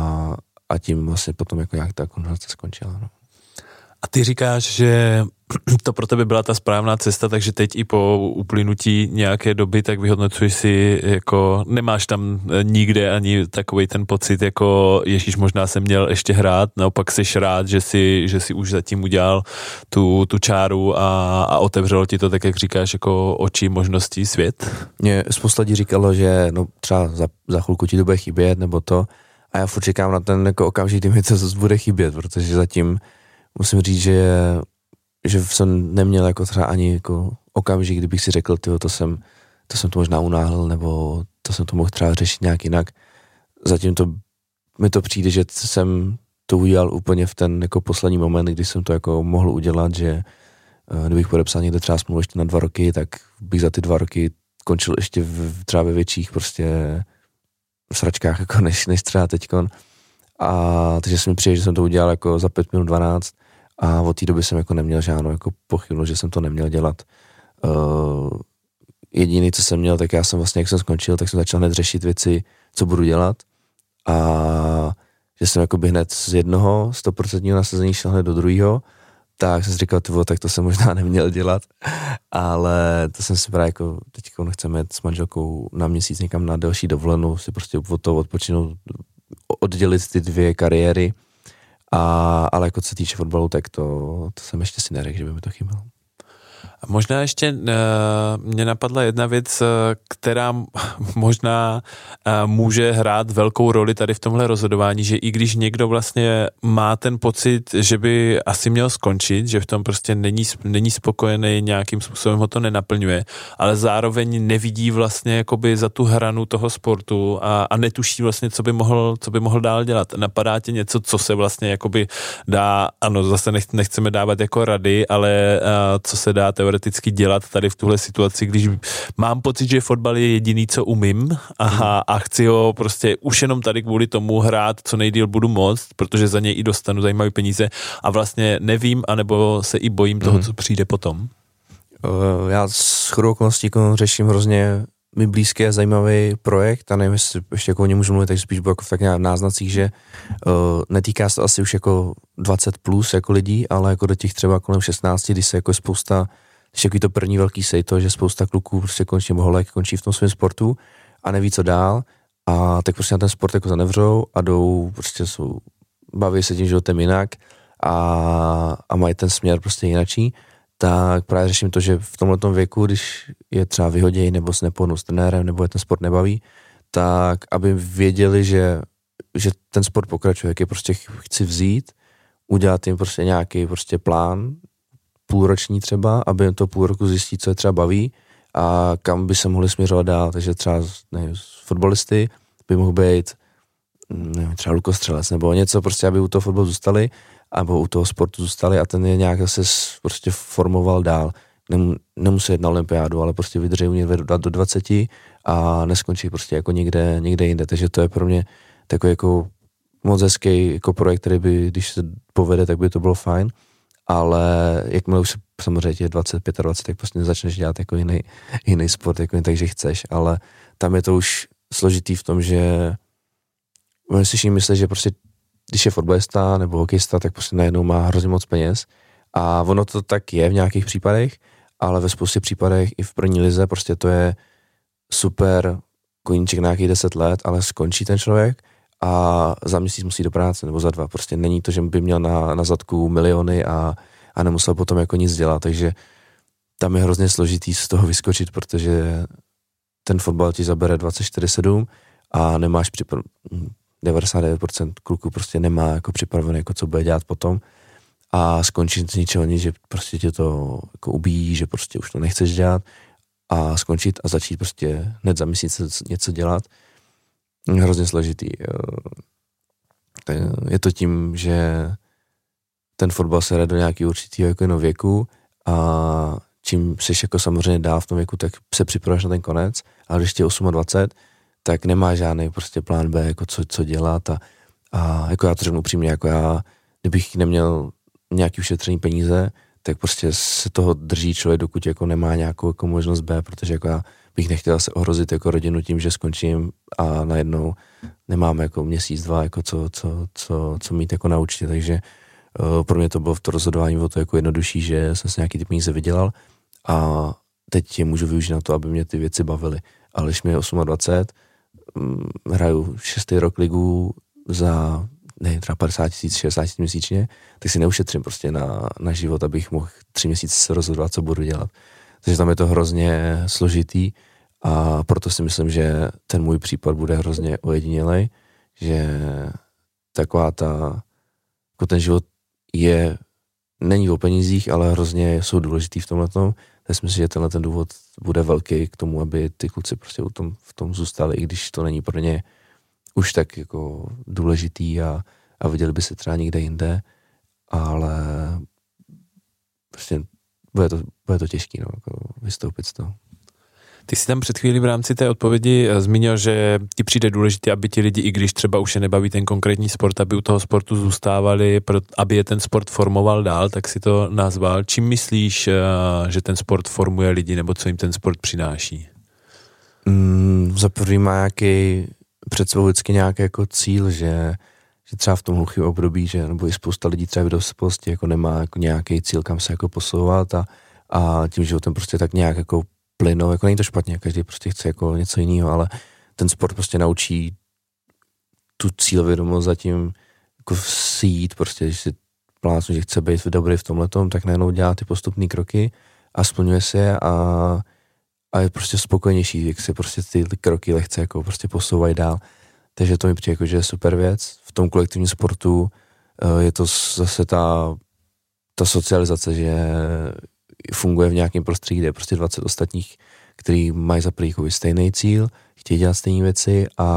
a tím vlastně potom jako nějak ta konverzace skončila, no. A ty říkáš, že to pro tebe byla ta správná cesta, takže teď i po uplynutí nějaké doby, tak vyhodnocuješ si, jako nemáš tam nikde ani takovej ten pocit, jako Ježíš, možná jsem měl ještě hrát, naopak seš rád, že si, že si už zatím udělal tu, tu čáru a, a otevřelo ti to, tak jak říkáš, jako oči, možností, svět? Mě spousta lidí říkalo, že no třeba za, za chvilku ti to bude chybět, nebo to, a já furt čekám na ten jako okamžik, kdy mi to bude chybět, protože zatím musím říct, že, že jsem neměl jako třeba ani jako okamžik, kdybych si řekl, tyjo, to jsem, to jsem to možná unáhl, nebo to jsem to mohl třeba řešit nějak jinak. Zatím to, mi to přijde, že jsem to udělal úplně v ten jako poslední moment, kdy jsem to jako mohl udělat, že kdybych podepsal někde třeba smlouvu ještě na dva roky, tak bych za ty dva roky končil ještě v, třeba ve větších prostě sračkách, jako než, než třeba teďkon. A takže se mi přijde, že jsem to udělal jako za pět minut dvanáct a od té doby jsem jako neměl žádnou jako pochybnost, že jsem to neměl dělat. Uh, jediný, co jsem měl, tak já jsem vlastně, jak jsem skončil, tak jsem začal hned řešit věci, co budu dělat a že jsem jakoby hned z jednoho stoprocentního nasazení šel hned do druhého, tak jsem si říkal, tyvo, tak to jsem možná neměl dělat, ale to jsem si právě jako, teďka chceme jet s manželkou na měsíc někam na delší dovolenou, si prostě od toho odpočinout, oddělit ty dvě kariéry, a, ale jako co se týče fotbalu, tak to, to jsem ještě si neřekl, že by mi to chybělo. A možná ještě uh, mě napadla jedna věc, která možná uh, může hrát velkou roli tady v tomhle rozhodování, že i když někdo vlastně má ten pocit, že by asi měl skončit, že v tom prostě není, není spokojený, nějakým způsobem ho to nenaplňuje, ale zároveň nevidí vlastně jakoby za tu hranu toho sportu a, a netuší vlastně, co by mohl, co by mohl dál dělat. Napadá tě něco, co se vlastně jakoby dá, ano, zase nech, nechceme dávat jako rady, ale uh, co se dá teoreticky dělat tady v tuhle situaci, když mám pocit, že fotbal je jediný, co umím a, a chci ho prostě už jenom tady kvůli tomu hrát, co nejdýl budu moct, protože za něj i dostanu zajímavé peníze a vlastně nevím, anebo se i bojím toho, co přijde potom. Já s chodou okolností řeším hrozně mi blízký a zajímavý projekt a nevím, jestli ještě jako o něm můžu mluvit, takže spíš bylo jako v tak nějak náznacích, že uh, netýká se to asi už jako dvacet plus jako lidí, ale jako do těch třeba kolem šestnáct, kdy se jako spousta, když jako to první velký sejto, že spousta kluků prostě končí, nebo holek končí v tom svém sportu a neví, co dál a tak prostě na ten sport jako zanevřou a jdou, prostě jsou, baví se tím životem jinak a, a mají ten směr prostě jinačí. Tak právě řeším to, že v tomhletom věku, když je třeba vyhodějí nebo se nepohnou s trenérem, nebo je ten sport nebaví, tak aby věděli, že, že ten sport pokračuje, jak je prostě chci vzít, udělat jim prostě nějaký prostě plán, půlroční třeba, aby jim to půl roku zjistí, co je třeba baví a kam by se mohli směřovat dál. Takže třeba nevím, z fotbalisty by mohl být nevím, třeba lukostřelec nebo něco, prostě aby u toho fotbalu zůstali nebo u toho sportu zůstali a ten je nějak zase prostě formoval dál. Nemusí jít na olympiádu, ale prostě vydrží u něj do dvaceti a neskončí prostě jako někde, někde jinde. Takže to je pro mě takový jako moc hezký jako projekt, který by, když se povede, tak by to bylo fajn, ale jakmile už se samozřejmě je dvacet, dvacet pět, tak prostě nezačneš dělat jako jiný, jiný sport, jako jen tak, že chceš, ale tam je to už složitý v tom, že oni si všichni myslí, že prostě když je fotbalista nebo hokejista, tak prostě najednou má hrozně moc peněz a ono to tak je v nějakých případech, ale ve spoustě případech i v první lize prostě to je super koníček na nějakých deset let, ale skončí ten člověk a za měsíc musí do práce nebo za dva. Prostě není to, že by měl na, na zadku miliony a, a nemusel potom jako nic dělat, takže tam je hrozně složitý z toho vyskočit, protože ten fotbal ti zabere dvacet čtyři sedm a nemáš připra- devadesát devět procent kluků prostě nemá jako připravené, jako co bude dělat potom a skončit z ničeho nic, že prostě tě to jako ubíjí, že prostě už to nechceš dělat a skončit a začít prostě hned za měsíc něco dělat. Hrozně složitý. Je to tím, že ten fotbal se hraje do nějakého určitého jako věku a čím seš jako samozřejmě dál v tom věku, tak se připravuješ na ten konec, ale když tě je dvacet osm, tak nemá žádný prostě plán B, jako co, co dělat a, a jako já to řeknu upřímně, jako já, kdybych neměl nějaký ušetřený peníze, tak prostě se toho drží člověk, dokud jako nemá nějakou jako možnost B, protože jako já bych nechtěl se ohrozit jako rodinu tím, že skončím a najednou nemáme jako měsíc, dva, jako co, co, co, co mít jako na účtě, takže uh, pro mě to bylo v to rozhodování o to jako jednodušší, že jsem si nějaký ty peníze vydělal a teď je můžu využít na to, aby mě ty věci bavily. Ale když mi je dvacet osm, hraju šestý rok ligu za ne, třeba padesát tisíc, šedesát tisíc měsíčně, tak si neušetřím prostě na, na život, abych mohl tři měsíce se rozhodovat, co budu dělat. Takže tam je to hrozně složitý a proto si myslím, že ten můj případ bude hrozně ojedinělej, že taková ta, jako ten život je, není o penězích, ale hrozně jsou důležitý v tomhletom. Tak si myslím, že tenhle ten důvod bude velký k tomu, aby ty kluci prostě v tom, v tom zůstali, i když to není pro ně už tak jako důležitý a, a viděli by se třeba někde jinde, ale prostě bude to, bude to těžký, no, jako vystoupit z toho. Ty jsi tam před chvílí v rámci té odpovědi zmínil, že ti přijde důležité, aby ti lidi, i když třeba už je nebaví ten konkrétní sport, aby u toho sportu zůstávali, aby je ten sport formoval dál, tak si to nazval. Čím myslíš, že ten sport formuje lidi, nebo co jim ten sport přináší? Mm, za prvý má nějaký, před sebou vždycky nějaký jako cíl, že, že třeba v tom hluchém období, že, nebo i spousta lidí třeba v dospělosti jako nemá jako nějaký cíl, kam se jako posouvat a, a tím životem prostě tak nějak jako plynou, jako není to špatně, každý prostě chce jako něco jiného, ale ten sport prostě naučí tu cílvědomost zatím jako si jít, prostě, když si plácnu, že chce být dobrý v tomhletom, tak najednou dělá ty postupné kroky a splňuje se je a, a je prostě spokojenější, jak se prostě ty kroky lehce jako prostě posouvají dál. Takže to mi přijde jako, že je super věc. V tom kolektivním sportu je to zase ta, ta socializace, že funguje v nějakém prostředí, kde je prostě dvacet ostatních, kteří mají za první stejný cíl, chtějí dělat stejné věci a,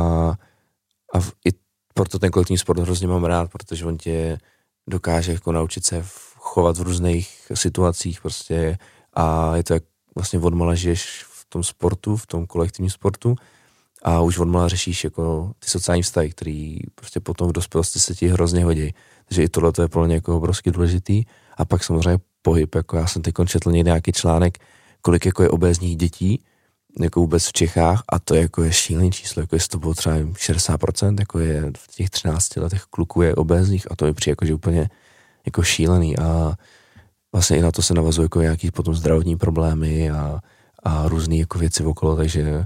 a v, i proto ten kolektivní sport hrozně mám rád, protože on tě dokáže jako naučit se chovat v různých situacích prostě a je to jak vlastně odmala žiješ v tom sportu, v tom kolektivním sportu a už odmala řešíš jako ty sociální vztahy, který prostě potom v dospělosti se ti hrozně hodí. Takže i tohle to je pro mě jako obrovsky důležitý a pak samozřejmě pohyb, jako já jsem teď četl někde nějaký článek, kolik jako je obézních dětí, jako vůbec v Čechách a to jako je šílený číslo, jako jestli to bylo třeba šedesát procent, jako je v těch třinácti letech kluků je obézních a to mi přijde jako, že úplně jako šílený a vlastně i na to se navazuje jako nějaký potom zdravotní problémy a, a různý jako věci okolo, takže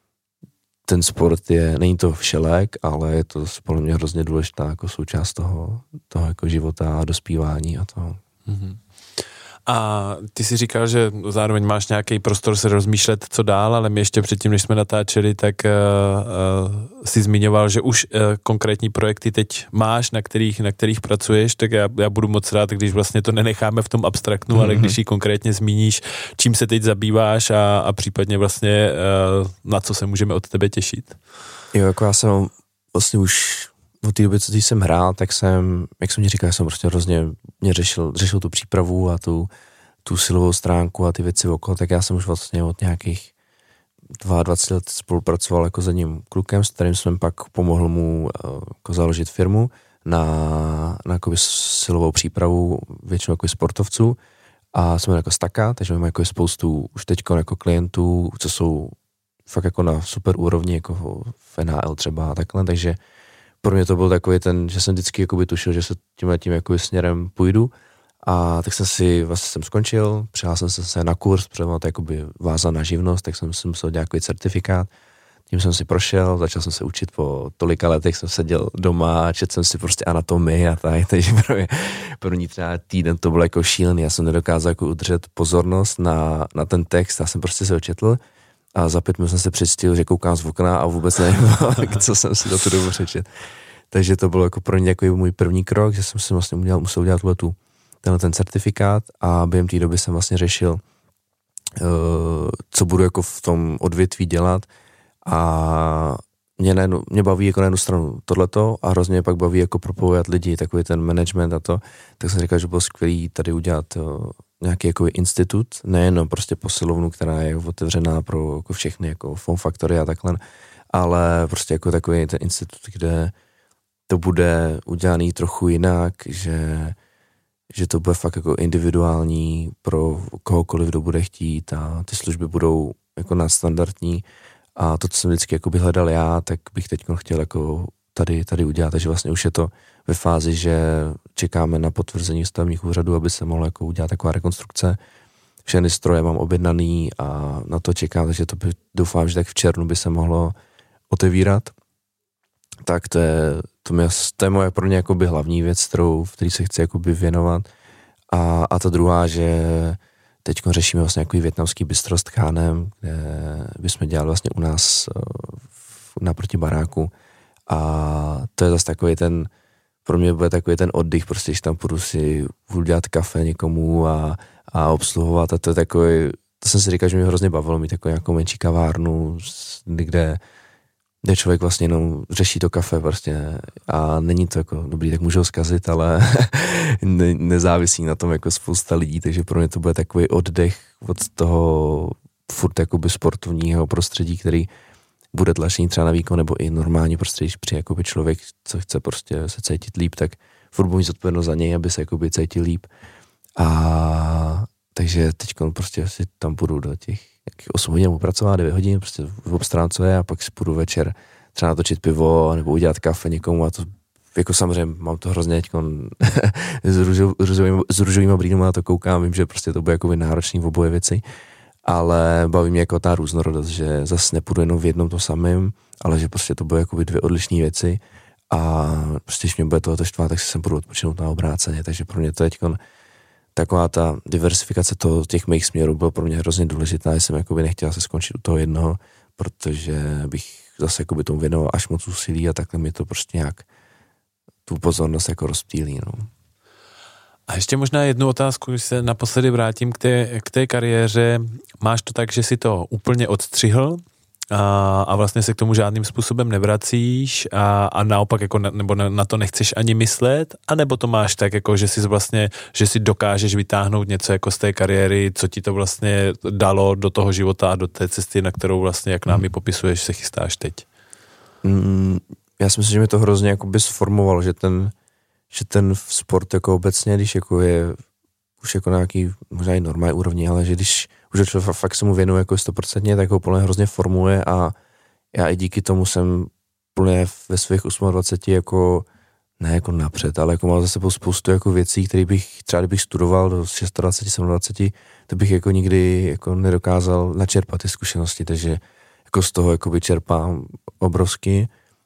ten sport je, není to všelék, ale je to podle mě hrozně důležitá jako součást toho, toho jako života a dospívání a toho. Mm-hmm. A ty si říkal, že zároveň máš nějaký prostor se rozmýšlet, co dál, ale my ještě předtím, než jsme natáčeli, tak uh, uh, si zmiňoval, že už uh, konkrétní projekty teď máš, na kterých, na kterých pracuješ, tak já, já budu moc rád, když vlastně to nenecháme v tom abstraktnu, mm-hmm. ale když ji konkrétně zmíníš, čím se teď zabýváš a, a případně vlastně uh, na co se můžeme od tebe těšit. Jo, jako já jsem vlastně už od té doby, co jsem hrál, tak jsem, jak jsem ti říkal, jsem prostě hrozně mě řešil, řešil tu přípravu a tu, tu silovou stránku a ty věci okolo, tak já jsem už vlastně od nějakých dvacet dva let spolupracoval jako s jedním klukem, s kterým jsem pak pomohl mu jako založit firmu na, na jako silovou přípravu většinou jako sportovců a jsme jako Staka, takže máme jako spoustu už teďko jako klientů, co jsou fakt jako na super úrovni, jako v N H L třeba a takhle, takže pro mě to byl takový ten, že jsem vždycky jakoby tušil, že se tímhle tím jakoby směrem půjdu a tak jsem si, vlastně jsem skončil, přihlásil jsem se na kurz, protože mám to jakoby vázaná živnost, tak jsem si musel dělat nějaký certifikát, tím jsem si prošel, začal jsem se učit po tolika letech, jsem seděl doma a četl jsem si prostě anatomii a tak, takže pro mě první třeba týden to bylo jako šílený, já jsem nedokázal jako udržet pozornost na, na ten text, já jsem prostě se očetl a za pět minut jsem se představil, že koukám z okna a vůbec nevím, co jsem si za tu dobu přečet. Takže to bylo jako pro mě jako můj první krok, že jsem si vlastně udělal, musel udělat tu, tenhle ten certifikát a během té doby jsem vlastně řešil, uh, co budu jako v tom odvětví dělat a mě, na jednu, mě baví jako na jednu stranu tohleto a hrozně mě pak baví jako propojovat lidi, takový ten management a to, tak jsem říkal, že bylo skvělý tady udělat uh, nějaký jako institut, nejenom prostě posilovnu, která je otevřená pro jako všechny jako form factory a takhle, ale prostě jako takový ten institut, kde to bude udělaný trochu jinak, že, že to bude fakt jako individuální pro kohokoliv, kdo bude chtít a ty služby budou jako nadstandardní a to, co jsem vždycky jako by hledal já, tak bych teď chtěl jako tady, tady udělat, takže vlastně už je to ve fázi, že čekáme na potvrzení stavebních úřadů, aby se mohla jako udělat taková rekonstrukce. Všechny stroje mám objednaný a na to čekám, takže to by, doufám, že tak v červnu by se mohlo otevírat. Tak to je, to, mě, to je moje pro mě jakoby hlavní věc, kterou, v který se chci jakoby věnovat. A, a ta druhá, že teď řešíme vlastně nějaký vietnamský bistro s tchánem, kde bychom dělali vlastně u nás naproti baráku. A to je zase takový ten, pro mě bude takový ten oddych, prostě, když tam půjdu si udělat kafe někomu a, a obsluhovat a to je takový, to jsem si říkal, že mě hrozně bavilo mít takovou nějakou menší kavárnu, kde, kde člověk vlastně jenom řeší to kafe prostě a není to jako dobrý, tak můžu ho zkazit, ale ne, nezávisí na tom jako spousta lidí, takže pro mě to bude takový oddech od toho furt jakoby sportovního prostředí, který bude tlačený třeba na výkon, nebo i normální prostředí, při jakoby člověk, co chce prostě se cítit líp, tak furt budu mít zodpovědnost za něj, aby se jakoby cítil líp. A takže teď prostě si tam půjdu do těch osm hodin pracovat, devět hodin, prostě obstarám, co je, a pak si půjdu večer třeba natočit pivo, nebo udělat kafe někomu, a to jako samozřejmě mám to hrozně teďko s, růžov, s růžovýma brýlema na to koukám, vím, že prostě to bude jako náročný v oboje věci, ale baví mě jako ta různorodost, že zase nepůjdu jenom v jednom to samém, ale že prostě to bude jako dvě odlišné věci a prostě když mě bude toho štvat, tak si sem půjdu odpočinout na obráceně, takže pro mě to teďko taková ta diversifikace toho, těch mých směrů byla pro mě hrozně důležitá, jsem jakoby nechtěla se skončit u toho jednoho, protože bych zase jakoby tomu věnoval až moc úsilí a takhle mi to prostě nějak tu pozornost jako rozptýlí. No. A ještě možná jednu otázku, když se naposledy vrátím k té, k té kariéře. Máš to tak, že si to úplně odstřihl a, a vlastně se k tomu žádným způsobem nevracíš a, a naopak jako na, nebo na, na to nechceš ani myslet, anebo to máš tak, jako že si vlastně, že si dokážeš vytáhnout něco jako z té kariéry, co ti to vlastně dalo do toho života a do té cesty, na kterou vlastně, jak nám ji popisuješ, se chystáš teď? Mm, já si myslím, že mi to hrozně jakoby sformovalo, že ten, že ten sport jako obecně, když jako je už jako na nějaký možná i normální úrovni, ale že když už člověk fakt se mu věnuje jako stoprocentně, tak ho plně hrozně formuje a já i díky tomu jsem plně ve svých dvaceti osmi jako, ne jako napřed, ale jako mal za sebou spoustu jako věcí, které bych třeba kdybych studoval do dvaceti šesti, dvaceti sedmi, to bych jako nikdy jako nedokázal načerpat ty zkušenosti, takže jako z toho jako by čerpám obrovsky.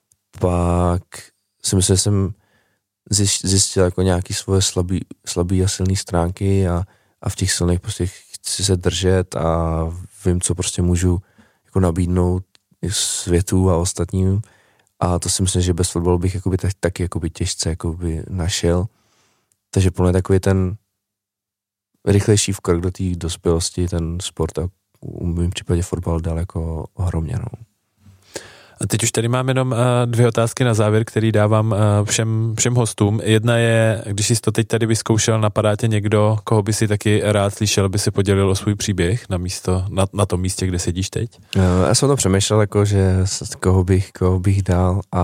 Pak si myslím, že jsem zjistil jako nějaký svoje slabý, slabý a silné stránky a, a v těch silných prostě chci se držet a vím, co prostě můžu jako nabídnout světu a ostatním, a to si myslím, že bez fotbalu bych jakoby tak, taky jakoby těžce jakoby našel, takže plně takový ten rychlejší vkrok do té dospělosti ten sport a v mém případě fotbal dal jako ohromně. No. A teď už tady mám jenom uh, dvě otázky na závěr, který dávám uh, všem, všem hostům. Jedna je, když jsi to teď tady vyzkoušel, napadá tě někdo, koho by si taky rád slyšel, by si podělil o svůj příběh na, místo, na, na tom místě, kde sedíš teď? Já jsem to přemýšlel, jako, že koho bych, koho bych dal, a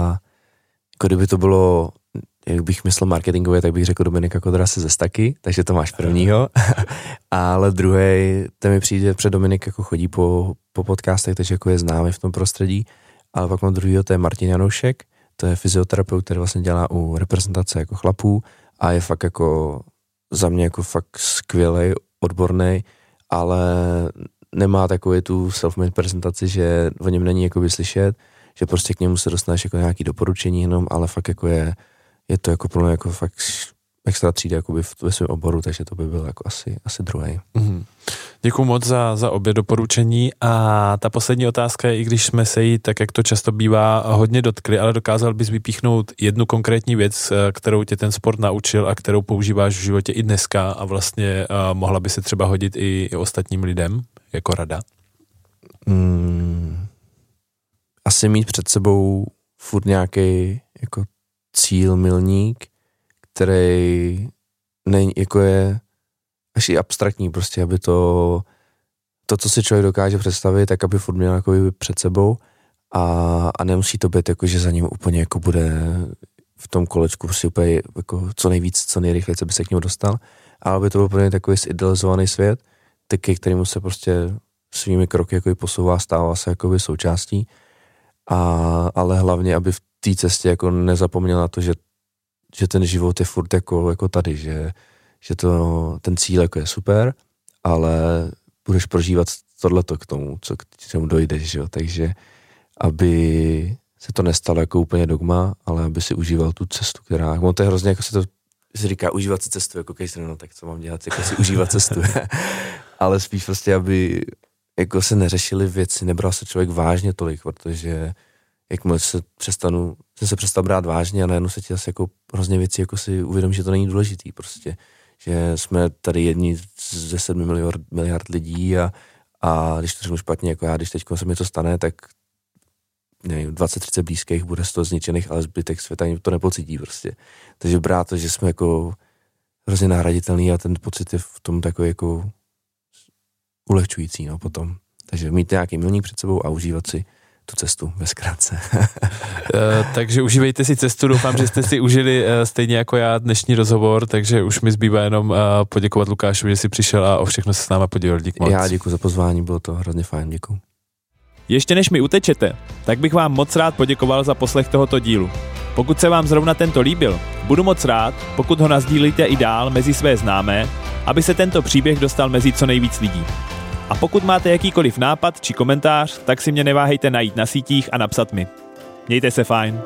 jako kdyby to bylo, jak bych myslel marketingově, tak bych řekl Dominika Kodrase ze Staky, takže to máš prvního. Ale druhý, ten mi přijde, před Dominik jako chodí po, po podcastech, takže jako je známý v tom prostředí. Ale pak mám druhýho, to je Martin Janoušek, to je fyzioterapeut, který vlastně dělá u reprezentace jako chlapů a je fakt jako za mě jako fakt skvělej, odborný, ale nemá takovou tu self-made prezentaci, že o něm není jako slyšet, že prostě k němu se dostaneš jako nějaký doporučení jenom, ale fakt jako je, je to jako plno jako fakt extra třída jakoby ve svém oboru, takže to by byl jako asi, asi druhý. Mm-hmm. Děkuju moc za, za obě doporučení a ta poslední otázka je, i když jsme se jí, tak jak to často bývá, hodně dotkli, ale dokázal bys vypíchnout jednu konkrétní věc, kterou tě ten sport naučil a kterou používáš v životě i dneska a vlastně uh, mohla by se třeba hodit i, i ostatním lidem jako rada? Mm, asi mít před sebou furt nějaký jako cíl, milník, který není, jako je až i abstraktní, prostě, aby to, to, co si člověk dokáže představit, tak aby furt měl jako před sebou a, a nemusí to být jako, že za ním úplně jako bude v tom kolečku prostě úplně jako co nejvíc, co nejrychleji, co by se k němu dostal, ale aby to byl úplně takový zidealizovaný svět, ke kterému se prostě svými kroky jako posouvá, stává se jako součástí, a, ale hlavně, aby v té cestě jako nezapomněl na to, že že ten život je furt jako, jako tady, že, že to, ten cíl jako je super, ale budeš prožívat tohleto k tomu, co k čemu dojdeš, že jo, takže aby se to nestalo jako úplně dogma, ale aby si užíval tu cestu, která, on to je hrozně, jako se to se říká, užívat si cestu, jako když no tak co mám dělat, jako si užívat cestu, ale spíš prostě, aby jako se neřešily věci, nebral se člověk vážně tolik, protože jakmile se přestanu, jsem se přestal brát vážně a najednou se ti asi jako hrozně věcí jako si uvědomí, že to není důležitý prostě, že jsme tady jedni ze sedmi miliard, miliard lidí a, a když to řeknu špatně, jako já, když teď se mi to stane, tak nevím, dvacet třicet blízkých bude z toho zničených, ale zbytek světa to nepocítí prostě. Takže brát to, že jsme jako hrozně nahraditelný a ten pocit je v tom takový jako ulehčující, no potom. Takže mít nějaký milník před sebou a užívat si tu cestu ve zkratce. uh, takže užívejte si cestu, doufám, že jste si užili uh, stejně jako já dnešní rozhovor, takže už mi zbývá jenom uh, poděkovat Lukášovi, že jsi přišel a o všechno se s náma podělil. Dík moc. Já děkuji za pozvání, bylo to hrozně fajn, děkuji. Ještě než mi utečete, tak bych vám moc rád poděkoval za poslech tohoto dílu. Pokud se vám zrovna tento líbil, budu moc rád, pokud ho nasdílíte i dál mezi své známé, aby se tento příběh dostal mezi co nejvíc lidí. A pokud máte jakýkoliv nápad či komentář, tak si mě neváhejte najít na sítích a napsat mi. Mějte se fajn.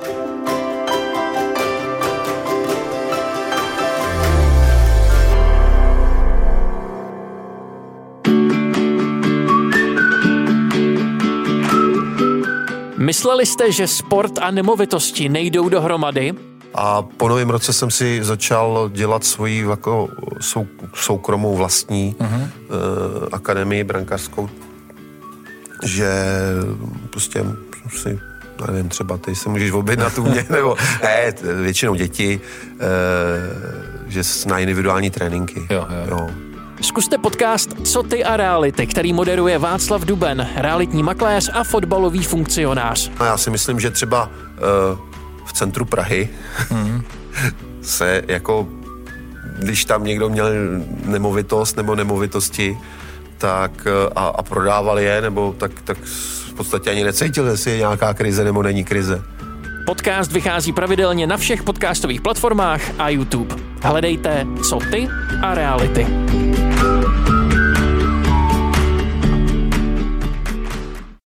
Mysleli jste, že sport a nemovitosti nejdou dohromady? A po novém roce jsem si začal dělat svoji jako sou, soukromou vlastní uh-huh. uh, akademii brankářskou, že prostě si, nevím, třeba ty se můžeš objednat u mě, nebo ne, většinou děti, uh, že na individuální tréninky. Jo, jo. Jo. Zkuste podcast Co ty a reality, který moderuje Václav Duben, realitní makléř a fotbalový funkcionář. A já si myslím, že třeba uh, v centru Prahy mm. se jako, když tam někdo měl nemovitost nebo nemovitosti, tak a, a prodával je, nebo tak, tak v podstatě ani necítil, jestli je nějaká krize nebo není krize. Podcast vychází pravidelně na všech podcastových platformách a YouTube. Hledejte Co ty a reality.